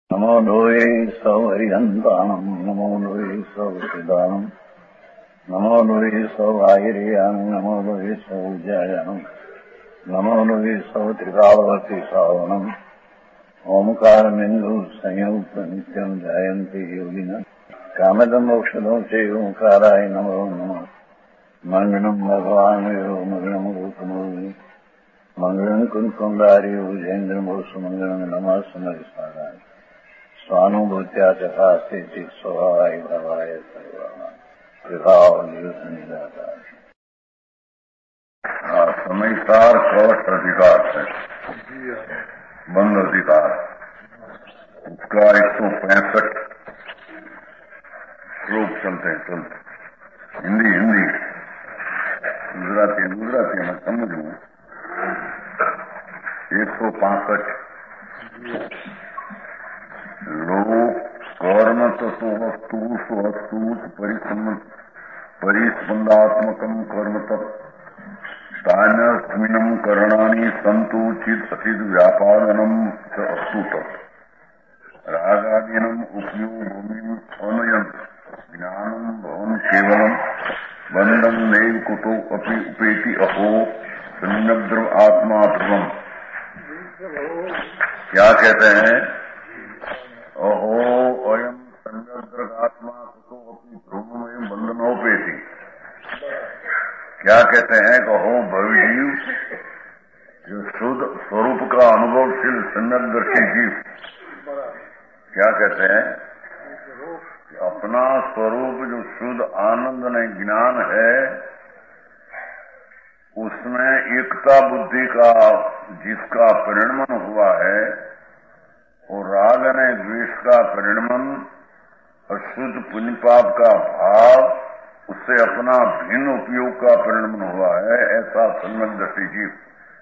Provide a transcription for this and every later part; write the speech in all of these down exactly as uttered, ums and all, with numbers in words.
नमो लोये सौहरिहन्तानम् नमो लोये सौहृदानम् नमो लोये सौभागिर्यानम् नमो लोये सौविद्यायानम् नमो लोये सौत्रिकावती सावनम् ओंकारमिन्दु संयुक्त नित्यम् जायन्ति योगिनः कामदम् मोक्षदम् च ओंकाराय नमो नमः मङ्गलम् भगवान् यो मङ्गलम् रूपमोहि मङ्गलम् कुन्कुण्डारि भुजेन्द्रमोसुमङ्गलम् नमः समरिसाराय स्वानुभूत्या तथा स्थिति स्वभावाय भवाय सर्वभाव समय सार कवच अधिकार है बंद अधिकार उसका एक सौ पैंसठ श्लोक चलते हैं चलते हिंदी हिंदी गुजराती गुजराती में समझू एक सौ पैंसठ लोक कर्म तत्व वस्तु स्वस्तु परिस्पंदात्मकम कर्म तान्यस्मिनं करणानि संतु चित अचित व्यापादनम च अस्तु तत् रागादीनम उपयोग भूमि अनयन ज्ञानम भवन केवलम बंधम नैव कुतो अपि उपेति अहो संयद्र आत्मा ध्रुवम। क्या कहते हैं? अहो अयम संयद्रगात्मा कुतो अपनी ध्रुवमयम बंधनोपेति। क्या कहते हैं? कहो भवजीव जो शुद्ध स्वरूप का अनुभवशील संयद्रशी जीव क्या कहते हैं? अपना स्वरूप जो शुद्ध आनंद ने ज्ञान है उसमें एकता बुद्धि का जिसका परिणमन हुआ है और राग ने द्वेष का परिणमन अशुद्ध पुण्य पाप का भाव उससे अपना भिन्न उपयोग का परिणमन हुआ है, ऐसा संयद्रशी जीव।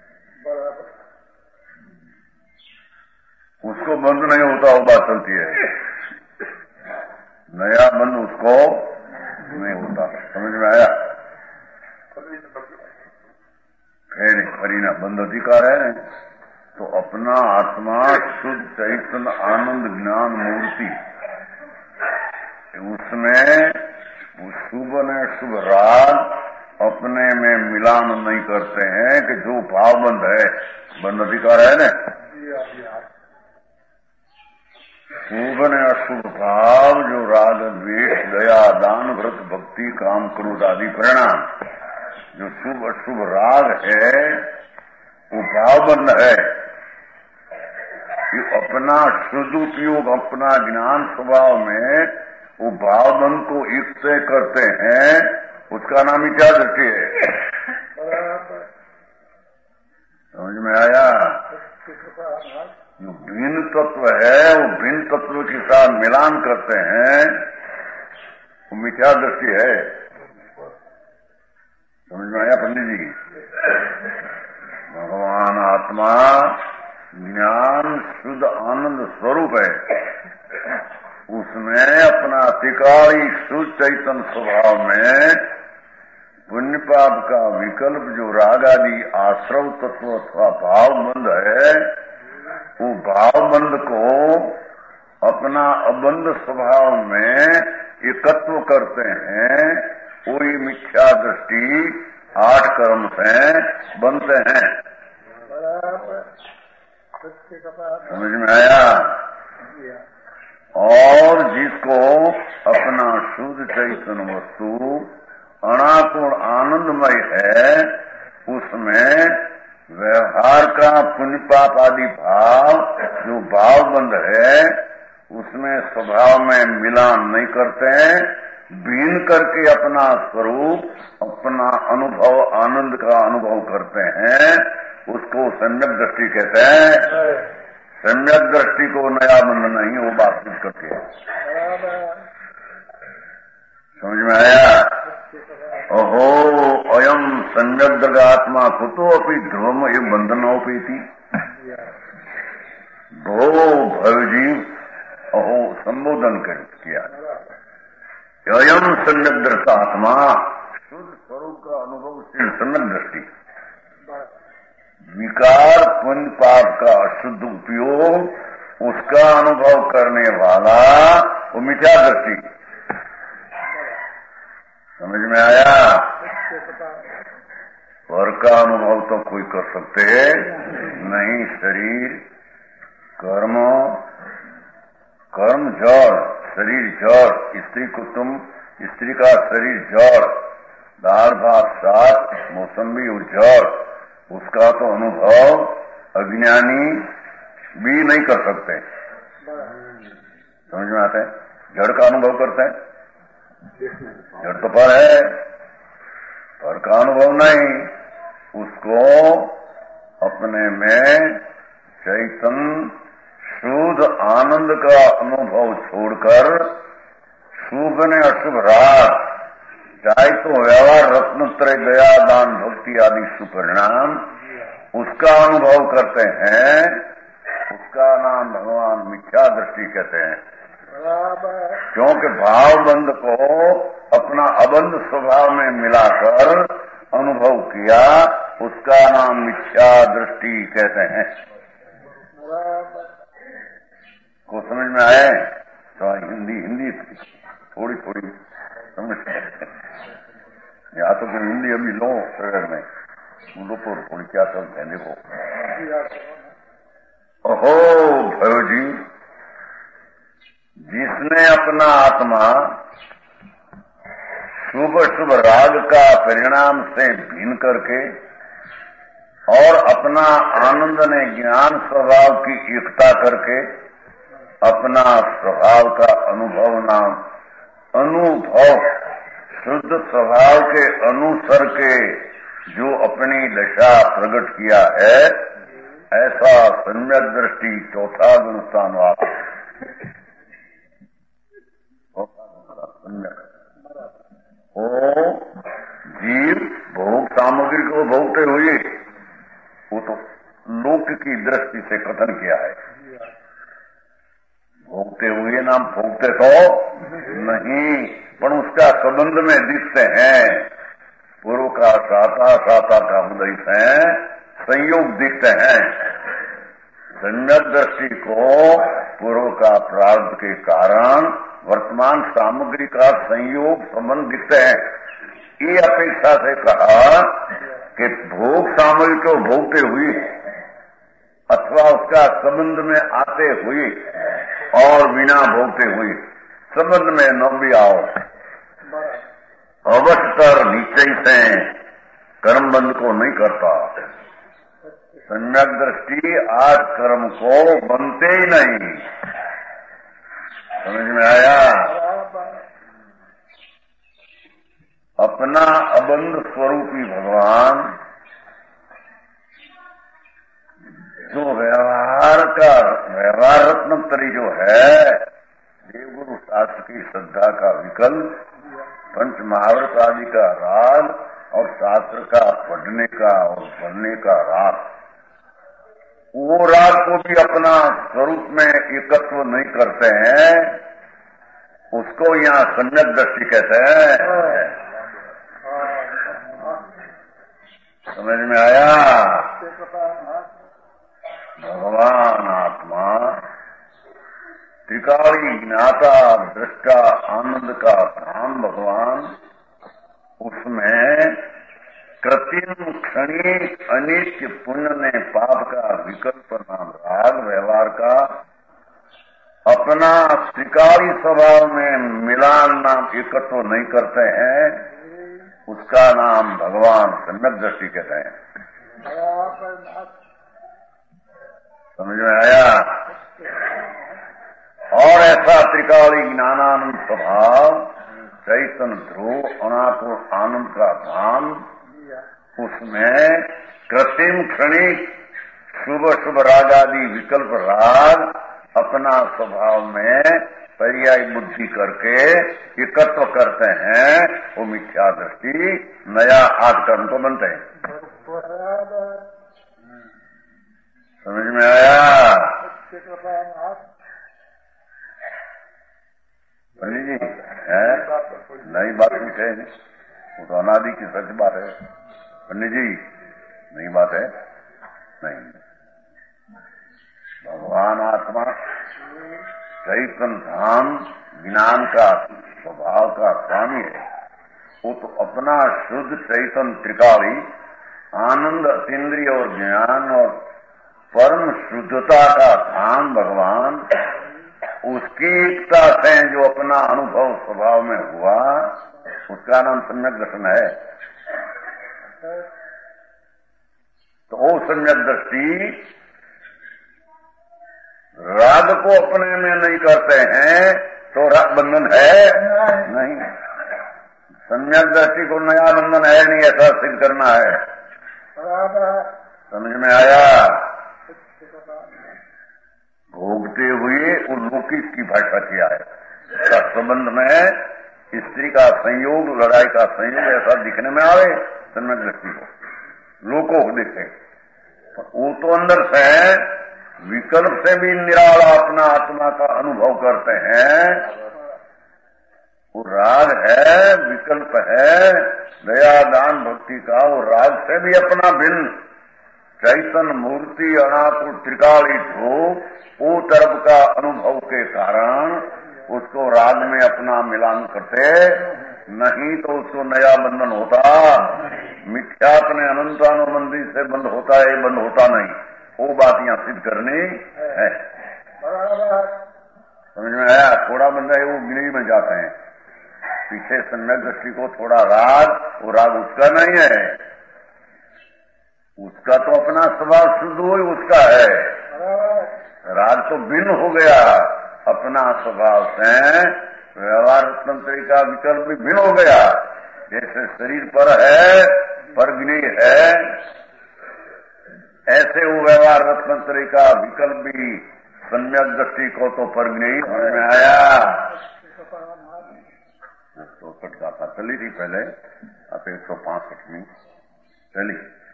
उसको बंद नहीं होता वो बात चलती है, नया बंद उसको नहीं होता। समझ में आया? फिर करीना बंद अधिकार है तो अपना आत्मा शुद्ध चैतन्य आनंद ज्ञान मूर्ति उसमें शुभ ने शुभ राग अपने में मिलान नहीं करते हैं कि जो भाव बंद है बंद अधिकार है न। शुभ ने अशुभ भाव जो राग द्वेष दया दान व्रत भक्ति काम क्रोध आदि परिणाम जो शुभ अशुभ राग है वो भाव बंद है। अपना शुद्ध उपयोग अपना ज्ञान स्वभाव में वो भावबंध को युक्त करते हैं, उसका नाम ही क्या दृष्टि है? समझ में आया? जो भिन्न तत्व है वो भिन्न तत्व के साथ मिलान करते हैं वो मिथ्या दृष्टि है। समझ में आया पंडित जी? भगवान आत्मा ज्ञान शुद्ध आनंद स्वरूप है, उसमें अपना अतिकाली शुद्ध चैतन्य स्वभाव में पुण्य पाप का विकल्प जो राग आदि आश्रव तत्व अथवा भावबंध है वो भावबंध को अपना अबंध स्वभाव में एकत्व करते हैं। वही मिथ्या दृष्टि आठ कर्म से बनते हैं। समझ में आया? और जिसको अपना शुद्ध चैतन्य वस्तु अनापूर्ण आनंदमय है उसमें व्यवहार का पुण्य पाप आदि भाव जो भावबंध है उसमें स्वभाव में मिलान नहीं करते हैं, बीन करके अपना स्वरूप अपना अनुभव आनंद का अनुभव करते हैं, उसको सम्यक दृष्टि कहते हैं। सम्यक दृष्टि को नया बंध नहीं वो बातचीत करती है। समझ में आया? अहो अयम सम्यक दृगात्मा कुतो अपि ध्रुवम ये बंधनोपेति। भो भवजीव अहो संबोधन कर किया अयम सम्यक दृष्टात्मा शुद्ध स्वरूप का अनुभवशील सम्यक दृष्टि विकार पुण्य पाप का अशुद्ध उपयोग उसका अनुभव करने वाला वो मिथ्या दृष्टि। समझ में आया? पर का अनुभव तो कोई कर सकते नहीं। शरीर कर्म कर्म जड़, शरीर जड़, स्त्री कुटुंब, स्त्री का शरीर जड़, दाल भात साग मौसमी और जड़, उसका तो अनुभव अज्ञानी भी नहीं कर सकते। समझ में आते हैं? जड़ का अनुभव करते हैं, जड़ तो पर है, पर का अनुभव नहीं। उसको अपने में चैतन्य शुद्ध आनंद का अनुभव छोड़कर शुभ ने अशुभ राग, चाहे तो व्यवहार रत्नत्रय दया दान भक्ति आदि सुपरिणाम, उसका अनुभव करते हैं। उसका नाम भगवान मिथ्या दृष्टि कहते हैं। क्योंकि भाव बंध को अपना अबंध स्वभाव में मिलाकर अनुभव किया, उसका नाम मिथ्या दृष्टि कहते हैं। को समझ में आए तो हिंदी हिंदी थोड़ी थोड़ी समझ या तो फिर हिंदी अभी लो शरीर में बोलो तो थोड़ी क्या चलते हैं। देखो ओहो भयो जी, जिसने अपना आत्मा शुभ शुभ राग का परिणाम से भिन्न करके और अपना आनंद ने ज्ञान स्वभाव की एकता करके अपना स्वभाव का अनुभव नाम अनुभव शुद्ध स्वभाव के अनुसर के जो अपनी दशा प्रकट किया है, ऐसा सम्यक दृष्टि चौथा गुण स्थान वाला वो जीव भोग सामग्री को भोगते हुए, वो तो लोक की दृष्टि से कथन किया है। भोगते हुए नाम भोगते तो नहीं, पर उसका संबंध में दिखते हैं। पूर्व का साता साता का उदय है, संयोग दिखते हैं। सम्यक दृष्टि को पूर्व का प्रारब्ध के कारण वर्तमान सामग्री का संयोग संबंध दिखते हैं। ये अपेक्षा से कहा कि भोग सामग्री को भोगते हुए अथवा उसका संबंध में आते हुए और बिना भोगते हुए संबंध में न भी आओ, अवश्य निश्चय से कर्म बंध को नहीं करता। सम्यक दृष्टि आज कर्म को बनते ही नहीं। समझ में आया? अपना अबंध स्वरूपी भगवान जो व्यवहार का व्यवहार रत्नोत्तरी जो है, देवगुरु शास्त्र की श्रद्धा का विकल्प, पंच महाव्रत आदि का राग और शास्त्र का पढ़ने का और पढ़ने का राग, वो राग को भी अपना स्वरूप में एकत्व नहीं करते हैं। उसको यहाँ सम्यक दृष्टि कहते हैं। समझ में आया? भगवान आत्मा त्रिकाली ज्ञाता दृष्टा आनंद का धाम भगवान, उसमें कृत्रिम क्षणिक अनित्य पुण्य ने पाप का विकल्प नाम राग व्यवहार का अपना त्रिकाली स्वभाव में मिलान नाम एकत्व नहीं करते हैं। उसका नाम भगवान सम्यक दृष्टि कहते हैं। समझ में आया? और ऐसा त्रिकाली ज्ञानानंद स्वभाव चैतन्य ध्रुव अनाकुल आनंद का धाम, उसमें कृत्रिम क्षणिक शुभ शुभ राग आदि विकल्प राग अपना स्वभाव में पर्याय बुद्धि करके एकत्व करते हैं। वो मिथ्या दृष्टि नया आठ कर्म को बनते हैं। समझ में आया? पंडित जी है नई बात कुछ है, वो तो अनादि की सच बात है। पंडित जी नई बात है नहीं। भगवान आत्मा चैतन धाम ज्ञान का स्वभाव का स्वामी है। वो तो अपना शुद्ध चैतन त्रिकाली आनंद अतीन्द्रिय और ज्ञान और परम शुद्धता का धाम भगवान, उसकी एकता से जो अपना अनुभव स्वभाव में हुआ, उसका नाम सम्यक दर्शन है। तो वो सम्यक दृष्टि राग को अपने में नहीं करते हैं तो राग बंधन है नहीं। सम्यक दृष्टि को नया बंधन है नहीं, ऐसा सिद्ध करना है। समझ में आया? भोगते हुए वो लौकिक की भाषा किया है। संबंध में स्त्री का संयोग, लड़ाई का संयोग ऐसा दिखने में आवे सम्यक दृष्टि को, लोगों को दिखे, वो तो अंदर से विकल्प से भी निराला अपना आत्मा का अनुभव करते हैं। वो राग है, विकल्प है, दया दान भक्ति का, वो राग से भी अपना भिन्न चैतन मूर्ति अनाकुल त्रिकालिक हो, वो तरफ का अनुभव के कारण उसको राग में अपना मिलान करते, नहीं तो उसको नया बंधन होता। मिथ्यात्म अनंतानुबंधी से बंद होता है, बंद होता नहीं। वो बात यहाँ सिद्ध करनी है। समझ में आया? थोड़ा बंदा है वो गिरी में जाते हैं पीछे सम्यक दृष्टि को, थोड़ा राग, वो राग उसका नहीं है, उसका तो अपना स्वभाव शुद्ध हो ही उसका है। राग तो भिन्न हो गया अपना स्वभाव से, व्यवहार तंत्र का विकल्प भी भिन्न हो गया। जैसे शरीर पर है, पर नहीं है, ऐसे वो व्यवहार रत्नत्रय का विकल्प भी सम्यक दृष्टि को तो पर नहीं समझ में आया। तो कटका था चली थी पहले, अब एक सौ पांसठ में चली।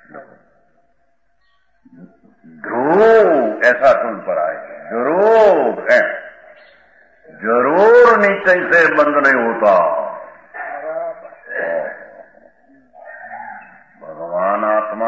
ध्रुव ऐसा सुन पर आए, जरूर है, जरूर नीचे से बंद नहीं होता। भगवान आत्मा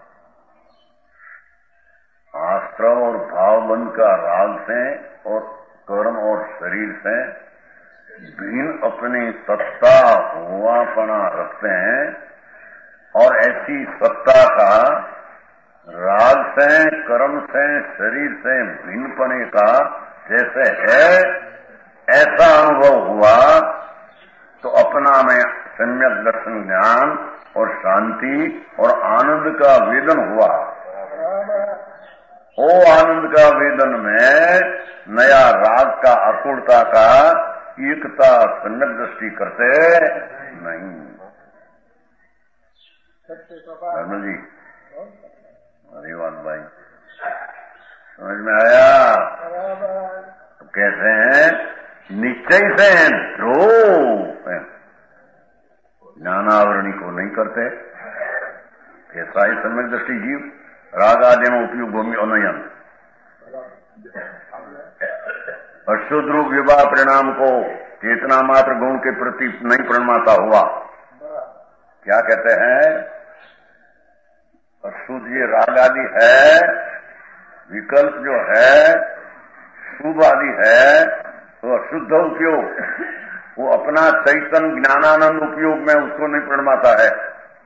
आश्रम और भावबंध का राग से और कर्म और शरीर से भिन्न अपनी सत्ता हुआपना रखते हैं, और ऐसी सत्ता का राग से, कर्म से, शरीर से भिन्नपने का जैसे है ऐसा अनुभव हुआ, तो अपना में सम्यक दर्शन ज्ञान और शांति और आनंद का वेदन हुआ। ओ आनंद का वेदन में नया राग का अकूलता का एकता सम्यक दृष्टि करते नहीं। धर्म जी, हरिवान भाई, समझ में आया? तो कैसे हैं? निश्चय से ध्रुव ज्ञानावरणी को नहीं करते। कैसा ही सम्यक दृष्टि जीव राग आदि में उपयोग भूमि अनयन अशुद्ध रूप विवाह परिणाम को चेतना मात्र गुण के प्रति नहीं प्रणमाता हुआ। क्या कहते हैं? अशुद्ध ये राग आदि है, विकल्प जो है शुभ आदि है, तो अशुद्ध उपयोग वो अपना चैतन ज्ञानानंद उपयोग में उसको नहीं प्रणमाता है।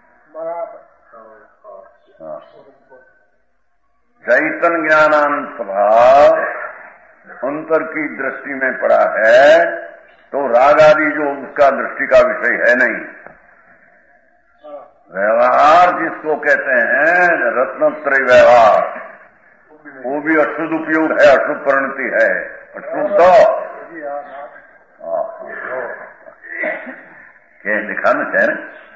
चैतन ज्ञानानंद स्वभाव अंतर की दृष्टि में पड़ा है, तो राग आदि जो उसका दृष्टि का विषय है नहीं। व्यवहार जिसको कहते हैं रत्नत्रय व्यवहार, वो भी अशुद्ध उपयोग है, अशुद्ध परिणति है, अशुद्ध क्या दिखाना चाहिए।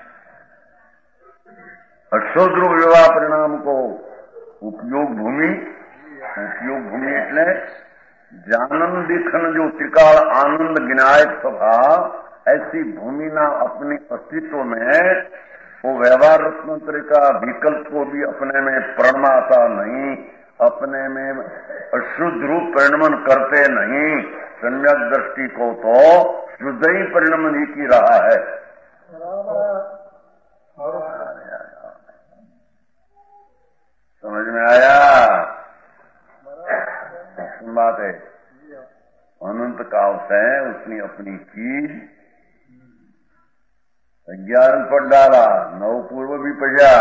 अशुद्ध रूप विवाह परिणाम को उपयोग भूमि, उपयोग भूमि એટલે जानन दिखन जो त्रिकाल आनंद गिनायक स्वभाव, ऐसी भूमि ना अपनी अस्तित्व में वो व्यवहार रत्नत्र का विकल्प को भी अपने में प्रणमाता नहीं, अपने में अशुद्ध रूप परिणमन करते नहीं। सम्यक दृष्टि को तो शुद्ध ही परिणमन ही की रहा है। समझ में आया? बात है। अनंत काल से उसने अपनी चीज अज्ञान पर डाला, नव पूर्व भी पजा।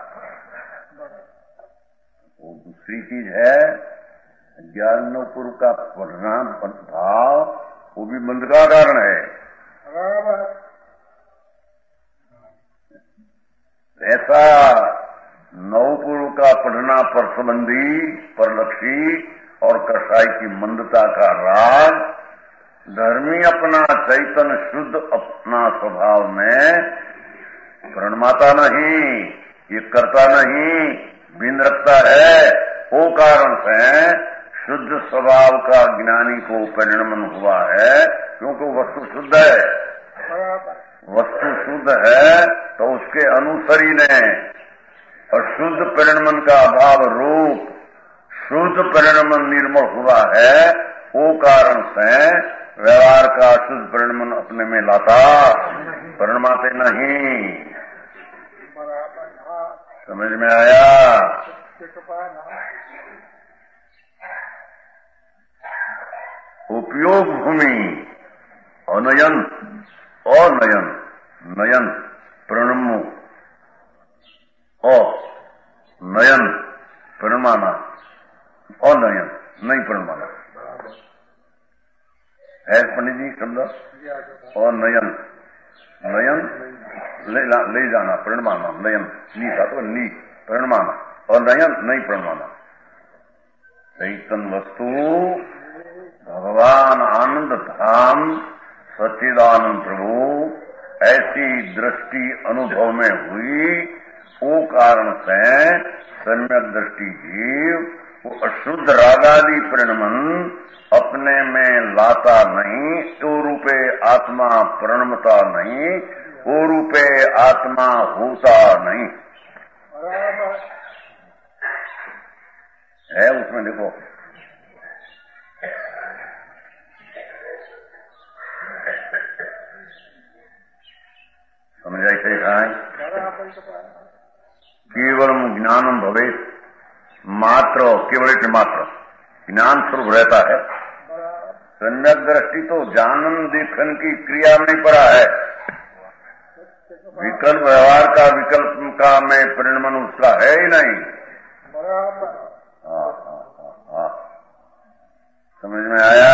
वो दूसरी चीज है अज्ञान नव पूर्व का परिणाम भाव, वो भी मंद का कारण है। ऐसा नव पूर्व का पढ़ना पर संबंधी परलक्षी और कसाई की मंदता का राग, धर्मी अपना चैतन्य शुद्ध अपना स्वभाव में प्रणमाता नहीं, ये करता नहीं, बिन रखता है। वो कारण से शुद्ध स्वभाव का ज्ञानी को परिणमन हुआ है, क्योंकि वस्तु शुद्ध है। वस्तु शुद्ध है तो उसके अनुसरी ने अशुद्ध परिणमन का अभाव रूप शुद्ध परिणमन निर्मल हुआ है। वो कारण से व्यवहार का शुद्ध परिणमन अपने में लाता, परिणमाते नहीं। समझ में आया? उपयोग भूमि अनयन अनयन नयन प्रणमो और नयन प्रणमाना, अनयन नहीं प्रणमाना है पंडित जी शब्द। और नयन नयन ले, ले जाना, प्रणमाना, नयन नी था तो नी प्रणमाना, और नयन नहीं प्रणमाना। चैतन्य वस्तु भगवान आनंद धाम सच्चिदानंद प्रभु ऐसी दृष्टि अनुभव में हुई। वो कारण से सम्यक दृष्टि जीव वो अशुद्ध रागादि परिणमन अपने में लाता नहीं, तो रूपे आत्मा प्रणमता नहीं, वो रूपे आत्मा होता नहीं है। उसमें देखो समझ आई सही कहा है। केवल ज्ञानम भवे मात्र, केवल मात्र ज्ञान स्वरूप रहता है। सम्यक दृष्टि तो जानन देखन की क्रिया में पड़ा है। विकल्प व्यवहार का विकल्प का में परिणमन उसका है ही नहीं। हाँ हाँ हाँ हाँ समझ में आया?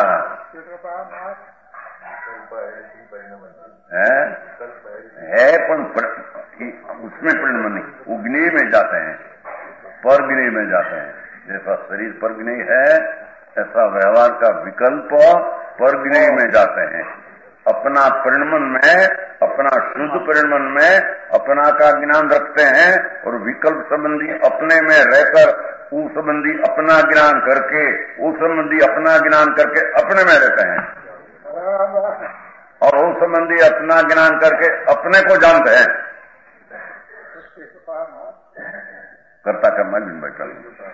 है है पर उसमें परिणमन नहीं, उग्नि में जाते हैं, परग्नि में जाते हैं। जैसा शरीर परग्नि है ऐसा व्यवहार का विकल्प परग्नि में जाते हैं। अपना परिणमन में, अपना शुद्ध परिणमन में अपना का ज्ञान रखते हैं और विकल्प संबंधी अपने में रहकर उस संबंधी अपना ज्ञान करके, उस संबंधी अपना ज्ञान करके अपने में रहते हैं, और उस संबंधी अपना ज्ञान करके अपने को जानते हैं। करता का मैं भी बैठा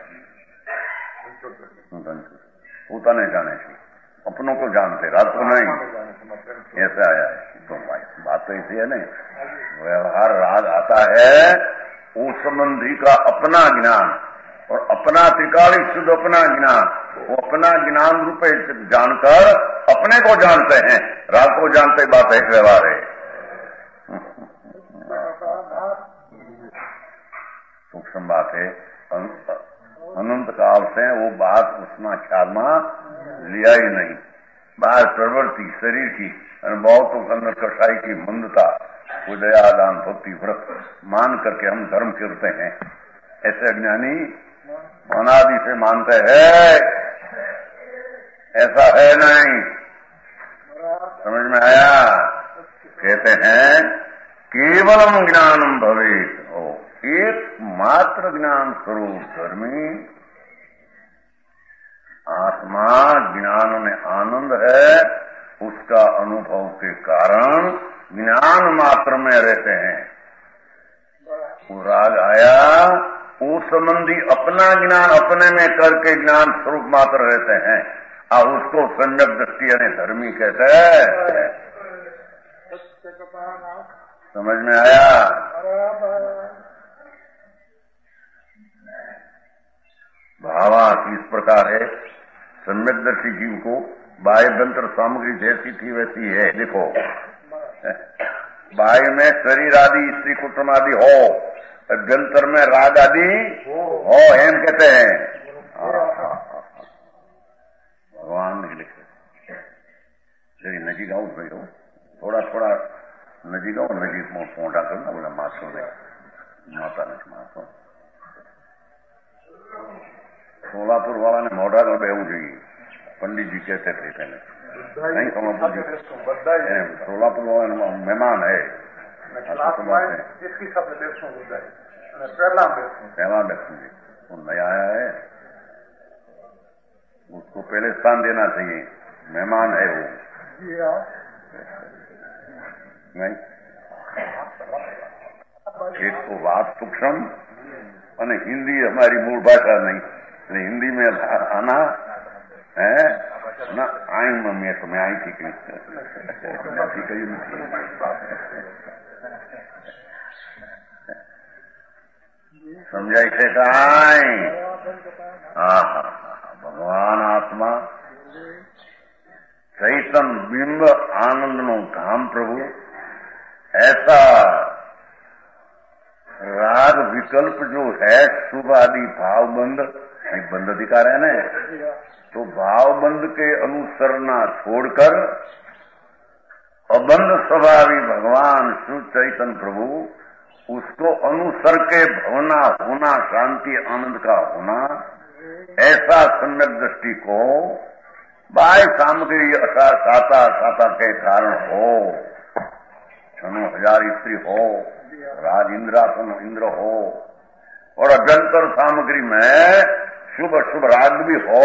होता नहीं जाने से अपनों को जानते, रात को नहीं। ऐसा आया है तो बात तो ऐसी है नहीं। व्यवहार राग आता है उस संबंधी का अपना ज्ञान और अपना त्रिकाली शुद्ध अपना ज्ञान, वो अपना ज्ञान रूप जानकर अपने को जानते हैं। राग को जानते बात एक व्यवहार है। सूक्ष्म बात है। अनंत काल से वो बात उसना ख्याल में लिया ही नहीं। बाहर प्रवृत्ति शरीर की बहुत अंदर कसाई की मंदता, उदया दान भक्ति व्रत मान करके हम धर्म करते हैं। ऐसे अज्ञानी अनादि से मानते हैं, ऐसा है नहीं। समझ में आया? कहते हैं केवलम ज्ञानम भवेत, एक मात्र ज्ञान स्वरूप धर्मी आत्मा ज्ञान में आनंद है। उसका अनुभव के कारण ज्ञान मात्र में रहते हैं। वो राग आया, वो संबंधी अपना ज्ञान अपने में करके ज्ञान स्वरूप मात्र रहते हैं। और उसको सम्यक दृष्टि यानी धर्मी कहते हैं। समझ में आया? भावार्थ इस प्रकार है। सम्यक दर्शी जीव को बाह्यभ्यंतर सामग्री जैसी थी वैसी है। देखो बाह्य में शरीर आदि स्त्री कुटुंब आदि हो, अभ्यंतर में राग आदि हो, एम कहते हैं। भगवान ने लिखे श्री नजी गाँव भाई हो, थोड़ा थोड़ा नजी गाँव नजी मोटा करना बोला मासो ने माता ने मासो सोलापुर वाला ने मोटा कर बेहू चाहिए, पंडित जी कहते थे पहले नहीं सोलापुर जी सोलापुर वाला मेहमान है पहला दक्षिण जी वो नया आया है, उसको पहले स्थान देना चाहिए, मेहमान है वो नहीं। एक तो बात सूक्ष्म और हिंदी हमारी मूल भाषा नहीं, हिंदी में आना है ना आई मैं तो मैं आई थी कहीं समझाई से कहीं हाँ हाँ भगवान आत्मा चैतन बिंब आनंद नो धाम प्रभु ऐसा राग विकल्प जो है शुभ आदि भावबंध बंध अधिकार है ना, तो भावबंध के अनुसरना छोड़कर अबंध स्वभावी भगवान शिव चैतन्य प्रभु उसको अनुसर के भवना होना शांति आनंद का होना, ऐसा सम्यक दृष्टि को बाह्य सामग्री साता साता के कारण हो, छनो हजार स्त्री हो, राज इंद्रासन इंद्र हो और अभ्यंतर सामग्री में शुभ शुभ राग भी हो।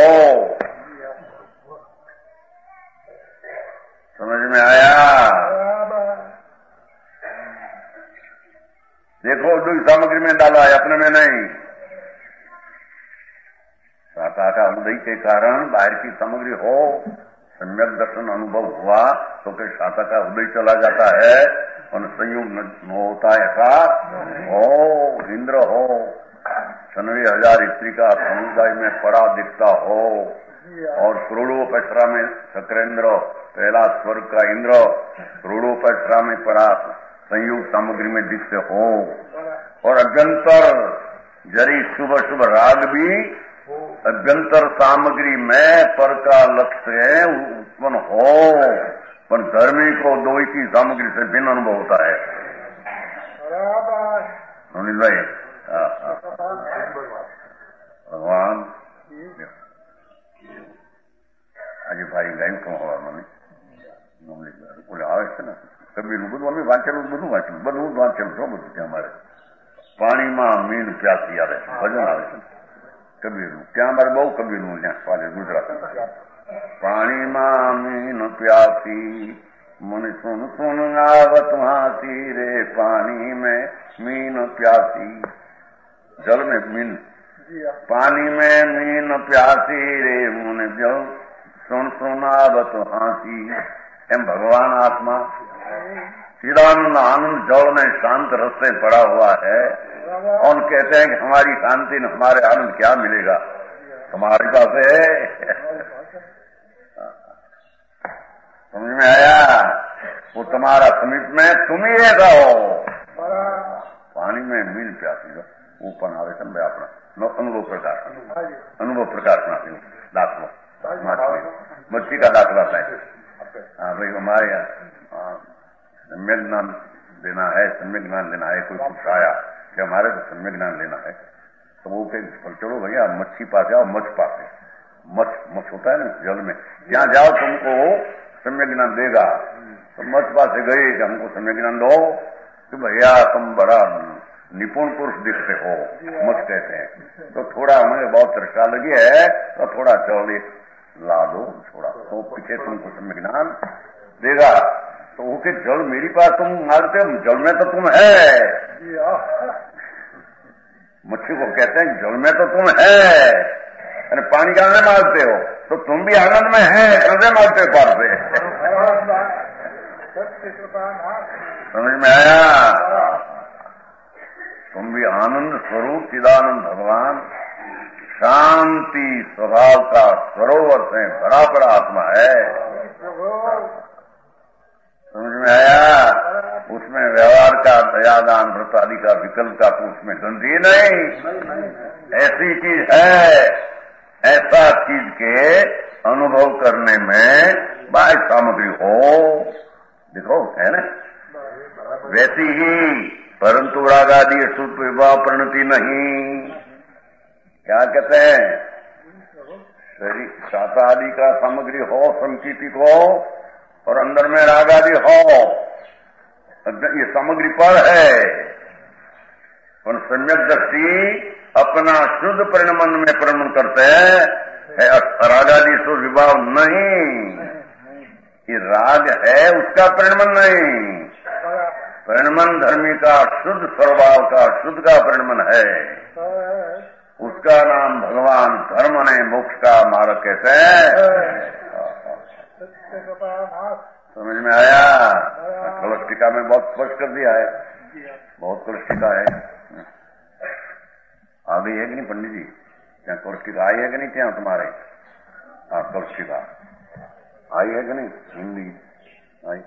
समझ में आया? देखो दूसरी सामग्री में डाला है, अपने में नहीं। साता का उदय के कारण बाहर की सामग्री हो, सम्यक दर्शन अनुभव हुआ तो फिर साता का उदय चला जाता है और संयोग न होता है ऐसा हो, इंद्र हो, छनवे हजार स्त्री का समुदाय में पड़ा दिखता हो और करोड़ोपैसरा में शक्रेंद्र पहला स्वर्ग का इंद्र करोड़ोपैसरा में पड़ा संयोग सामग्री में दिखते हो और अभ्यंतर जरी शुभ शुभ राग भी अभ्यंतर सामग्री में पर का लक्ष्य उत्पन्न हो, पर धर्मी को दो की सामग्री से भिन्न अनुभव होता है। अनिल भाई भगवान आज भाई गाय कम हवा મને બોલે આવે છે ને કબીરનું બધું અમે વાંચેલું બધું વાંચેલું બધું વાંચેલું છો બધું ત્યાં અમારે પાણીમાં મીન પ્યાસી આવે છે ભજન આવે છે કબીરનું ત્યાં અમારે બહુ કબીરનું ત્યાં સ્વાદે ગુજરાતમાં પાણીમાં મીન પ્યાસી મને સુન સુન आवत हाथी रे पानी में मीन प्यासी, जल में मीन पानी में मीन प्यासी रे मुन जल सुन सुन आवत हाथी। एम भगवान आत्मा चिदानंद आनंद जल में शांत रस से पड़ा हुआ है और कहते हैं कि हमारी शांति ने हमारे आनंद क्या मिलेगा, हमारे पास है। समझ में आया? वो तुम्हारा समीप में तुम ही रहो, पानी में मीन प्यासी लो ऊपर आवे समय अपना अनुभव प्रकाश अनुभव प्रकाश दाखलो मच्छी का दाखला है। हाँ भाई हमारे यहाँ सम्यक ज्ञान देना है, सम्यक ज्ञान देना है, कोई कुछ आया कि हमारे को सम्यक ज्ञान लेना है तो वो कहे चलो भैया मच्छी पास जाओ, मछ पास है, मछ मछ होता है ना जल में, जहाँ जाओ तुमको सम्यक ज्ञान देगा। तो मछ पास से गए कि हमको सम्यक ज्ञान दो, तो भैया तुम बड़ा निपुण पुरुष दिखते हो, मछ कहते हैं। तो थोड़ा हमें बहुत तृष्णा लगी है तो थोड़ा चावल ला दो थोड़ा, तो पीछे तुमको सम्यक ज्ञान देगा। तो वो के जल मेरी पास तुम मांगते हो, जल में तो तुम है। मच्छी को कहते हैं जल में तो तुम है, अरे पानी का में मांगते हो तो तुम भी आनंद में है, कैसे मांगते हो पार से? समझ में आया? तुम भी आनंद स्वरूप चिदानंद भगवान शांति स्वभाव का सरोवर से भरा पड़ा आत्मा है। समझ में आया? उसमें व्यवहार का, दयादान, व्रत आदि का विकल्प का तो उसमें गंदी नहीं। ऐसी चीज है, ऐसा चीज के अनुभव करने में बाह्य सामग्री हो, देखो है ना, वैसी ही, परंतु राग आदि सुख विवाह प्रणति नहीं। क्या कहते हैं? शरीर शाता आदि का सामग्री हो, संकीर्तित हो, और अंदर में राग आदि हो, ये सामग्री पर है, पर सम्यक दृष्टि अपना शुद्ध परिणमन में परिणमन करते हैं, राग आदि सुख विभाव नहीं। ये राग है उसका परिणमन नहीं, परिणमन धर्मी का शुद्ध स्वभाव का शुद्ध का परिणमन है, उसका नाम भगवान धर्म ने मोक्ष का मार्ग कहते हैं। समझ में आया? कलश टीका में बहुत स्पष्ट कर दिया है, बहुत कलश टीका है। आ गई है कि नहीं पंडित जी? क्या कलश टीका आई है कि नहीं? क्या तुम्हारे? हाँ, कलश टीका आई है कि नहीं? हिंदी आई।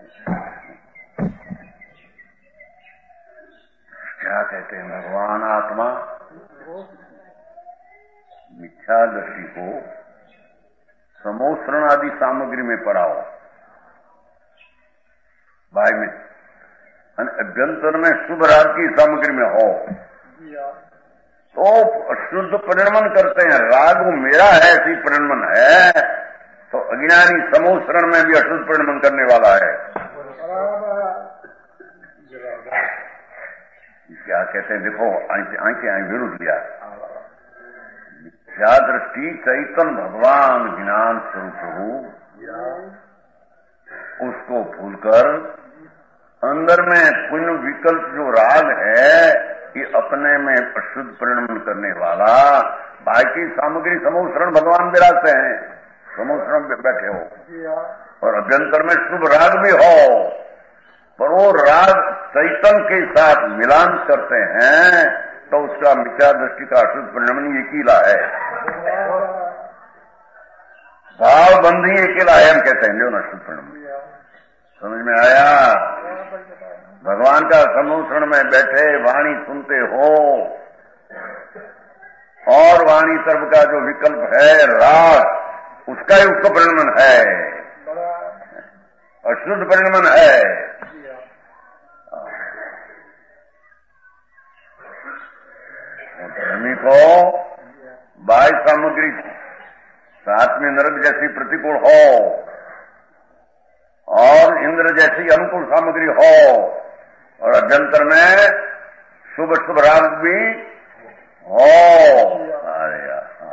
क्या कहते हैं? भगवान आत्मा मिथ्या दृष्टि को समोसरण आदि सामग्री में पड़ाओ, बाह्य में, अभ्यंतर में शुभ राग की सामग्री में हो तो शुद्ध परिणमन करते हैं। राग मेरा है, ऐसी परिणमन है, तो अज्ञानी समोसरण में भी अशुद्ध परिणमन करने वाला है। क्या कहते हैं? देखो, आंखें आंखें विरुद्ध लिया, क्या दृष्टि चैतन्य भगवान ज्ञान स्वरूप प्रभु, उसको भूलकर अंदर में पुण्य विकल्प जो राग है, ये अपने में अशुद्ध परिणमन करने वाला, बाकी सामग्री समोसरण भगवान विराजते हैं, समोसरण में बैठे हो, और अभ्यंतर में शुभ राग भी हो, पर वो राग चैतन्य के साथ मिलान करते हैं तो उसका मिथ्या दृष्टि का अशुद्ध परिणमन ये कीला है। भाव बंधी ये कीला है, हम कहते हैं जो अशुद्ध परिणमन। समझ में आया? भगवान का समूषण में बैठे वाणी सुनते हो, और वाणी सर्व का जो विकल्प है राग, उसका ही उसका परिणमन है, अशुद्ध परिणमन है। धर्मी को बाह्य सामग्री साथ में नरक जैसी प्रतिकूल हो और इंद्र जैसी अनुकूल सामग्री हो, और अभ्यंतर में शुभ शुभ राग भी हो। अरे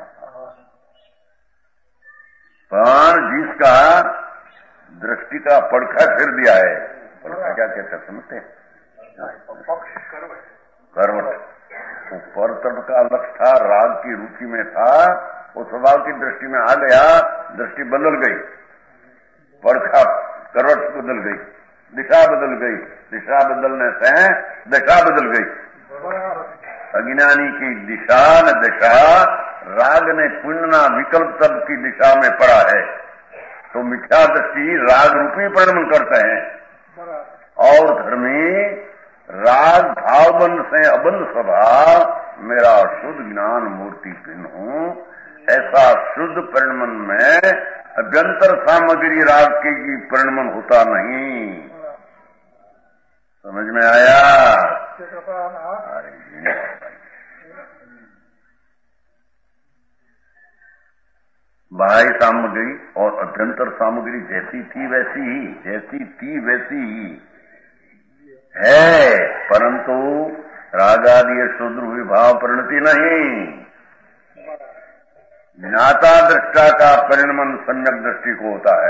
पर जिसका दृष्टि का पड़खा फिर दिया है, पड़खा क्या कहते हैं समझते हैं? करवट, ऊपर तरफ का लक्ष्य था, राग की रुचि में था, वो स्वभाव की दृष्टि में आ गया, दृष्टि बदल गई, पड़खा करवट बदल गई, दिशा बदल गई, दिशा बदलने से दिशा बदल गई। अज्ञानी की दिशा न दिशा राग ने पुण्यना विकल्प तब की दिशा में पड़ा है, तो मिथ्या दृष्टि राग रूपी परिणमन करते हैं, और धर्मी राग भावबंध से अबंध स्वभाव मेरा शुद्ध ज्ञान मूर्ति भिन्न हूं, ऐसा शुद्ध परिणमन में अभ्यंतर सामग्री राग की परिणमन होता नहीं। समझ में आया? बाह्य सामग्री और अभ्यंतर सामग्री जैसी थी वैसी ही, जैसी थी वैसी ही है, परंतु रागादि शुद्ध विभाव परिणति नहीं। ज्ञाता दृष्टा का परिणमन सम्यक दृष्टि को होता है,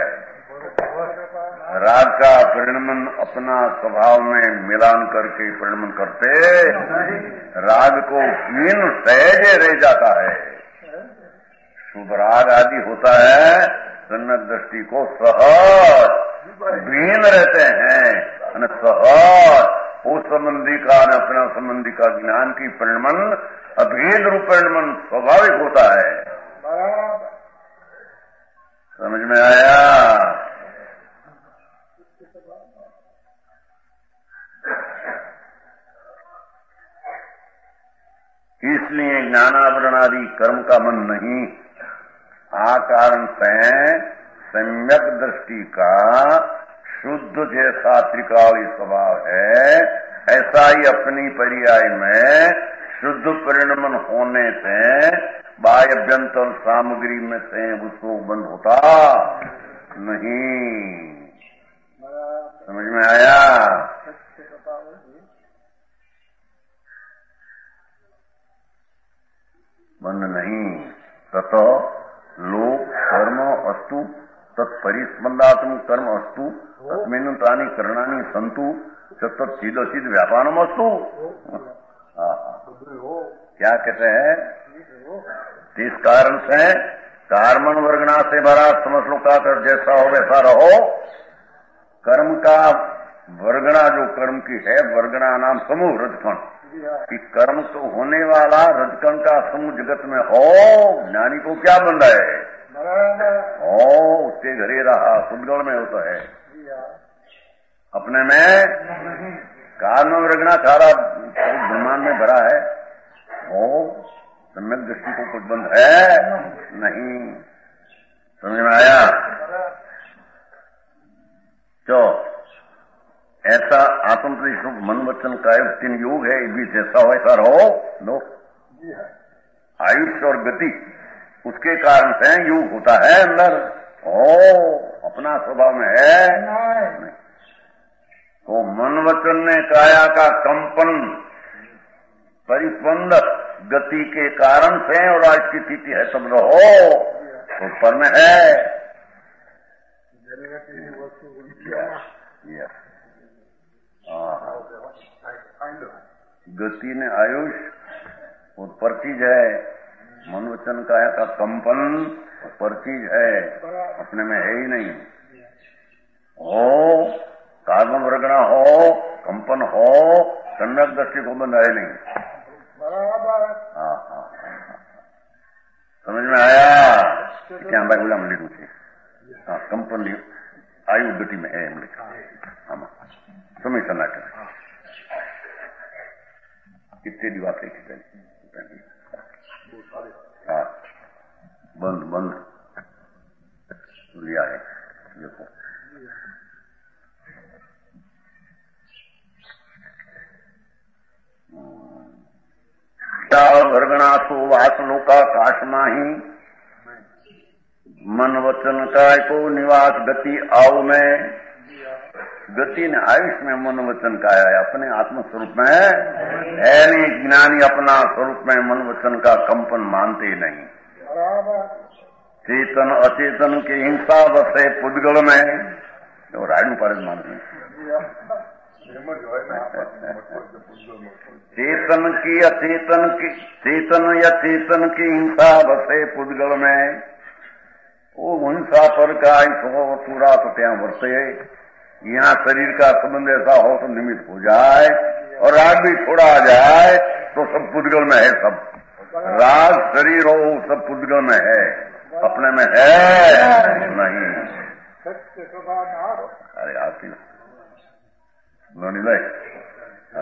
राग का परिणमन अपना स्वभाव में मिलान करके परिणमन करते, राग को हीन सहज रह जाता है। शुभ राग आदि होता है, सम्यक दृष्टि को सहज विहीन रहते हैं, सहज उस संबंधी का न अपना संबंधी का ज्ञान की परिणमन अभेद रूप परिणमन स्वाभाविक होता है। समझ में आया? इसलिए ज्ञानावरण आदि कर्म का मन नहीं। आ कारण से सम्यक दृष्टि का शुद्ध जैसा त्रिकाली स्वभाव है, ऐसा ही अपनी पर्याय में शुद्ध परिणमन होने से बाह्यभ्यंतर सामग्री में से उसको बंद होता नहीं। समझ में आया? बंद नहीं। ततो लोक कर्म अस्तु तत्परिस्पंदात्मक कर्म अस्तु तस्मिन् तानि करणानि सन्तु तत् सीध सीध व्यापारम अस्तु। क्या कहते हैं? इस कारण से कार्मन वर्गना से भरा समझ का कर जैसा हो वैसा रहो। कर्म का वर्गना जो कर्म की है, वर्गना नाम समूह रजकण कि कर्म तो होने वाला रजकण का समूह जगत में हो, ज्ञानी को क्या बंधा है? हो उसके घरे रहा सुदगढ़ में होता है, अपने में कारण वर्गना सारा ब्रह्मांड में भरा है। हो सम्यक दृष्टि को कुछ बंध है नहीं। समझ में आया? तो ऐसा आत्म प्रतिष्ठ मन वचन काय तीन योग है, भी जैसा हो ऐसा रहो। लो आयुष और गति उसके कारण से योग होता है अंदर। ओ अपना स्वभाव में है नहीं। तो मन वचन ने काया का कंपन परिस्पंद गति के कारण से और आज की स्थिति है सब रहो तो पर में है। गति ने आयुष और पर चीज है, मन वचन काया का कंपन पर चीज है, अपने में है ही नहीं। हो कार्बन वर्गना हो, कंपन हो, सम्यक दृष्टि को बंद है नहीं। हाँ हाँ समझ में आया? क्या भाई बोला मंदिर मुझे? हाँ कंपन आयु गति में है हम हाँ समय सन्नाटा कितने दी बात है? हाँ बंद बंद लिया है। देखो वर्गणासु वासलोका काशमा ही मन वचन काय को निवास गति आव में। गति ने आयुष में मन वचन का है, अपने आत्म स्वरूप में है नहीं। ज्ञानी अपना स्वरूप में मन वचन का कंपन मानते नहीं। चेतन अचेतन की हिंसा बसे पुद्गल में तो राजू पारस मानते हैं। चेतन की अचेतन की चेतन या चेतन की हिंसा बसे पुद्गल में। वो हिंसा पर का पूरा तो त्या वर्ते। यहाँ शरीर का संबंध ऐसा हो तो निमित्त हो जाए और राग भी छोड़ा जाए तो सब पुद्गल में है। सब राग शरीर हो सब पुद्गल में है, अपने में है नहीं। अरे आती नोनी भाई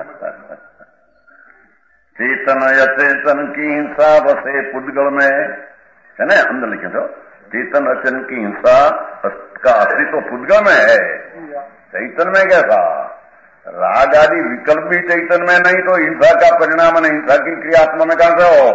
चेतन या चेतन की हिंसा बसे पुद्गल में है ना, अंदर लिखे तो चेतन अचेतन की हिंसा का अस्तित्व पुद्गल में है। चैतन में कैसा? राग आदि विकल्प भी चैतन में नहीं तो हिंसा का परिणाम नहीं। हिंसा की क्रियात्मा में कहां से हो?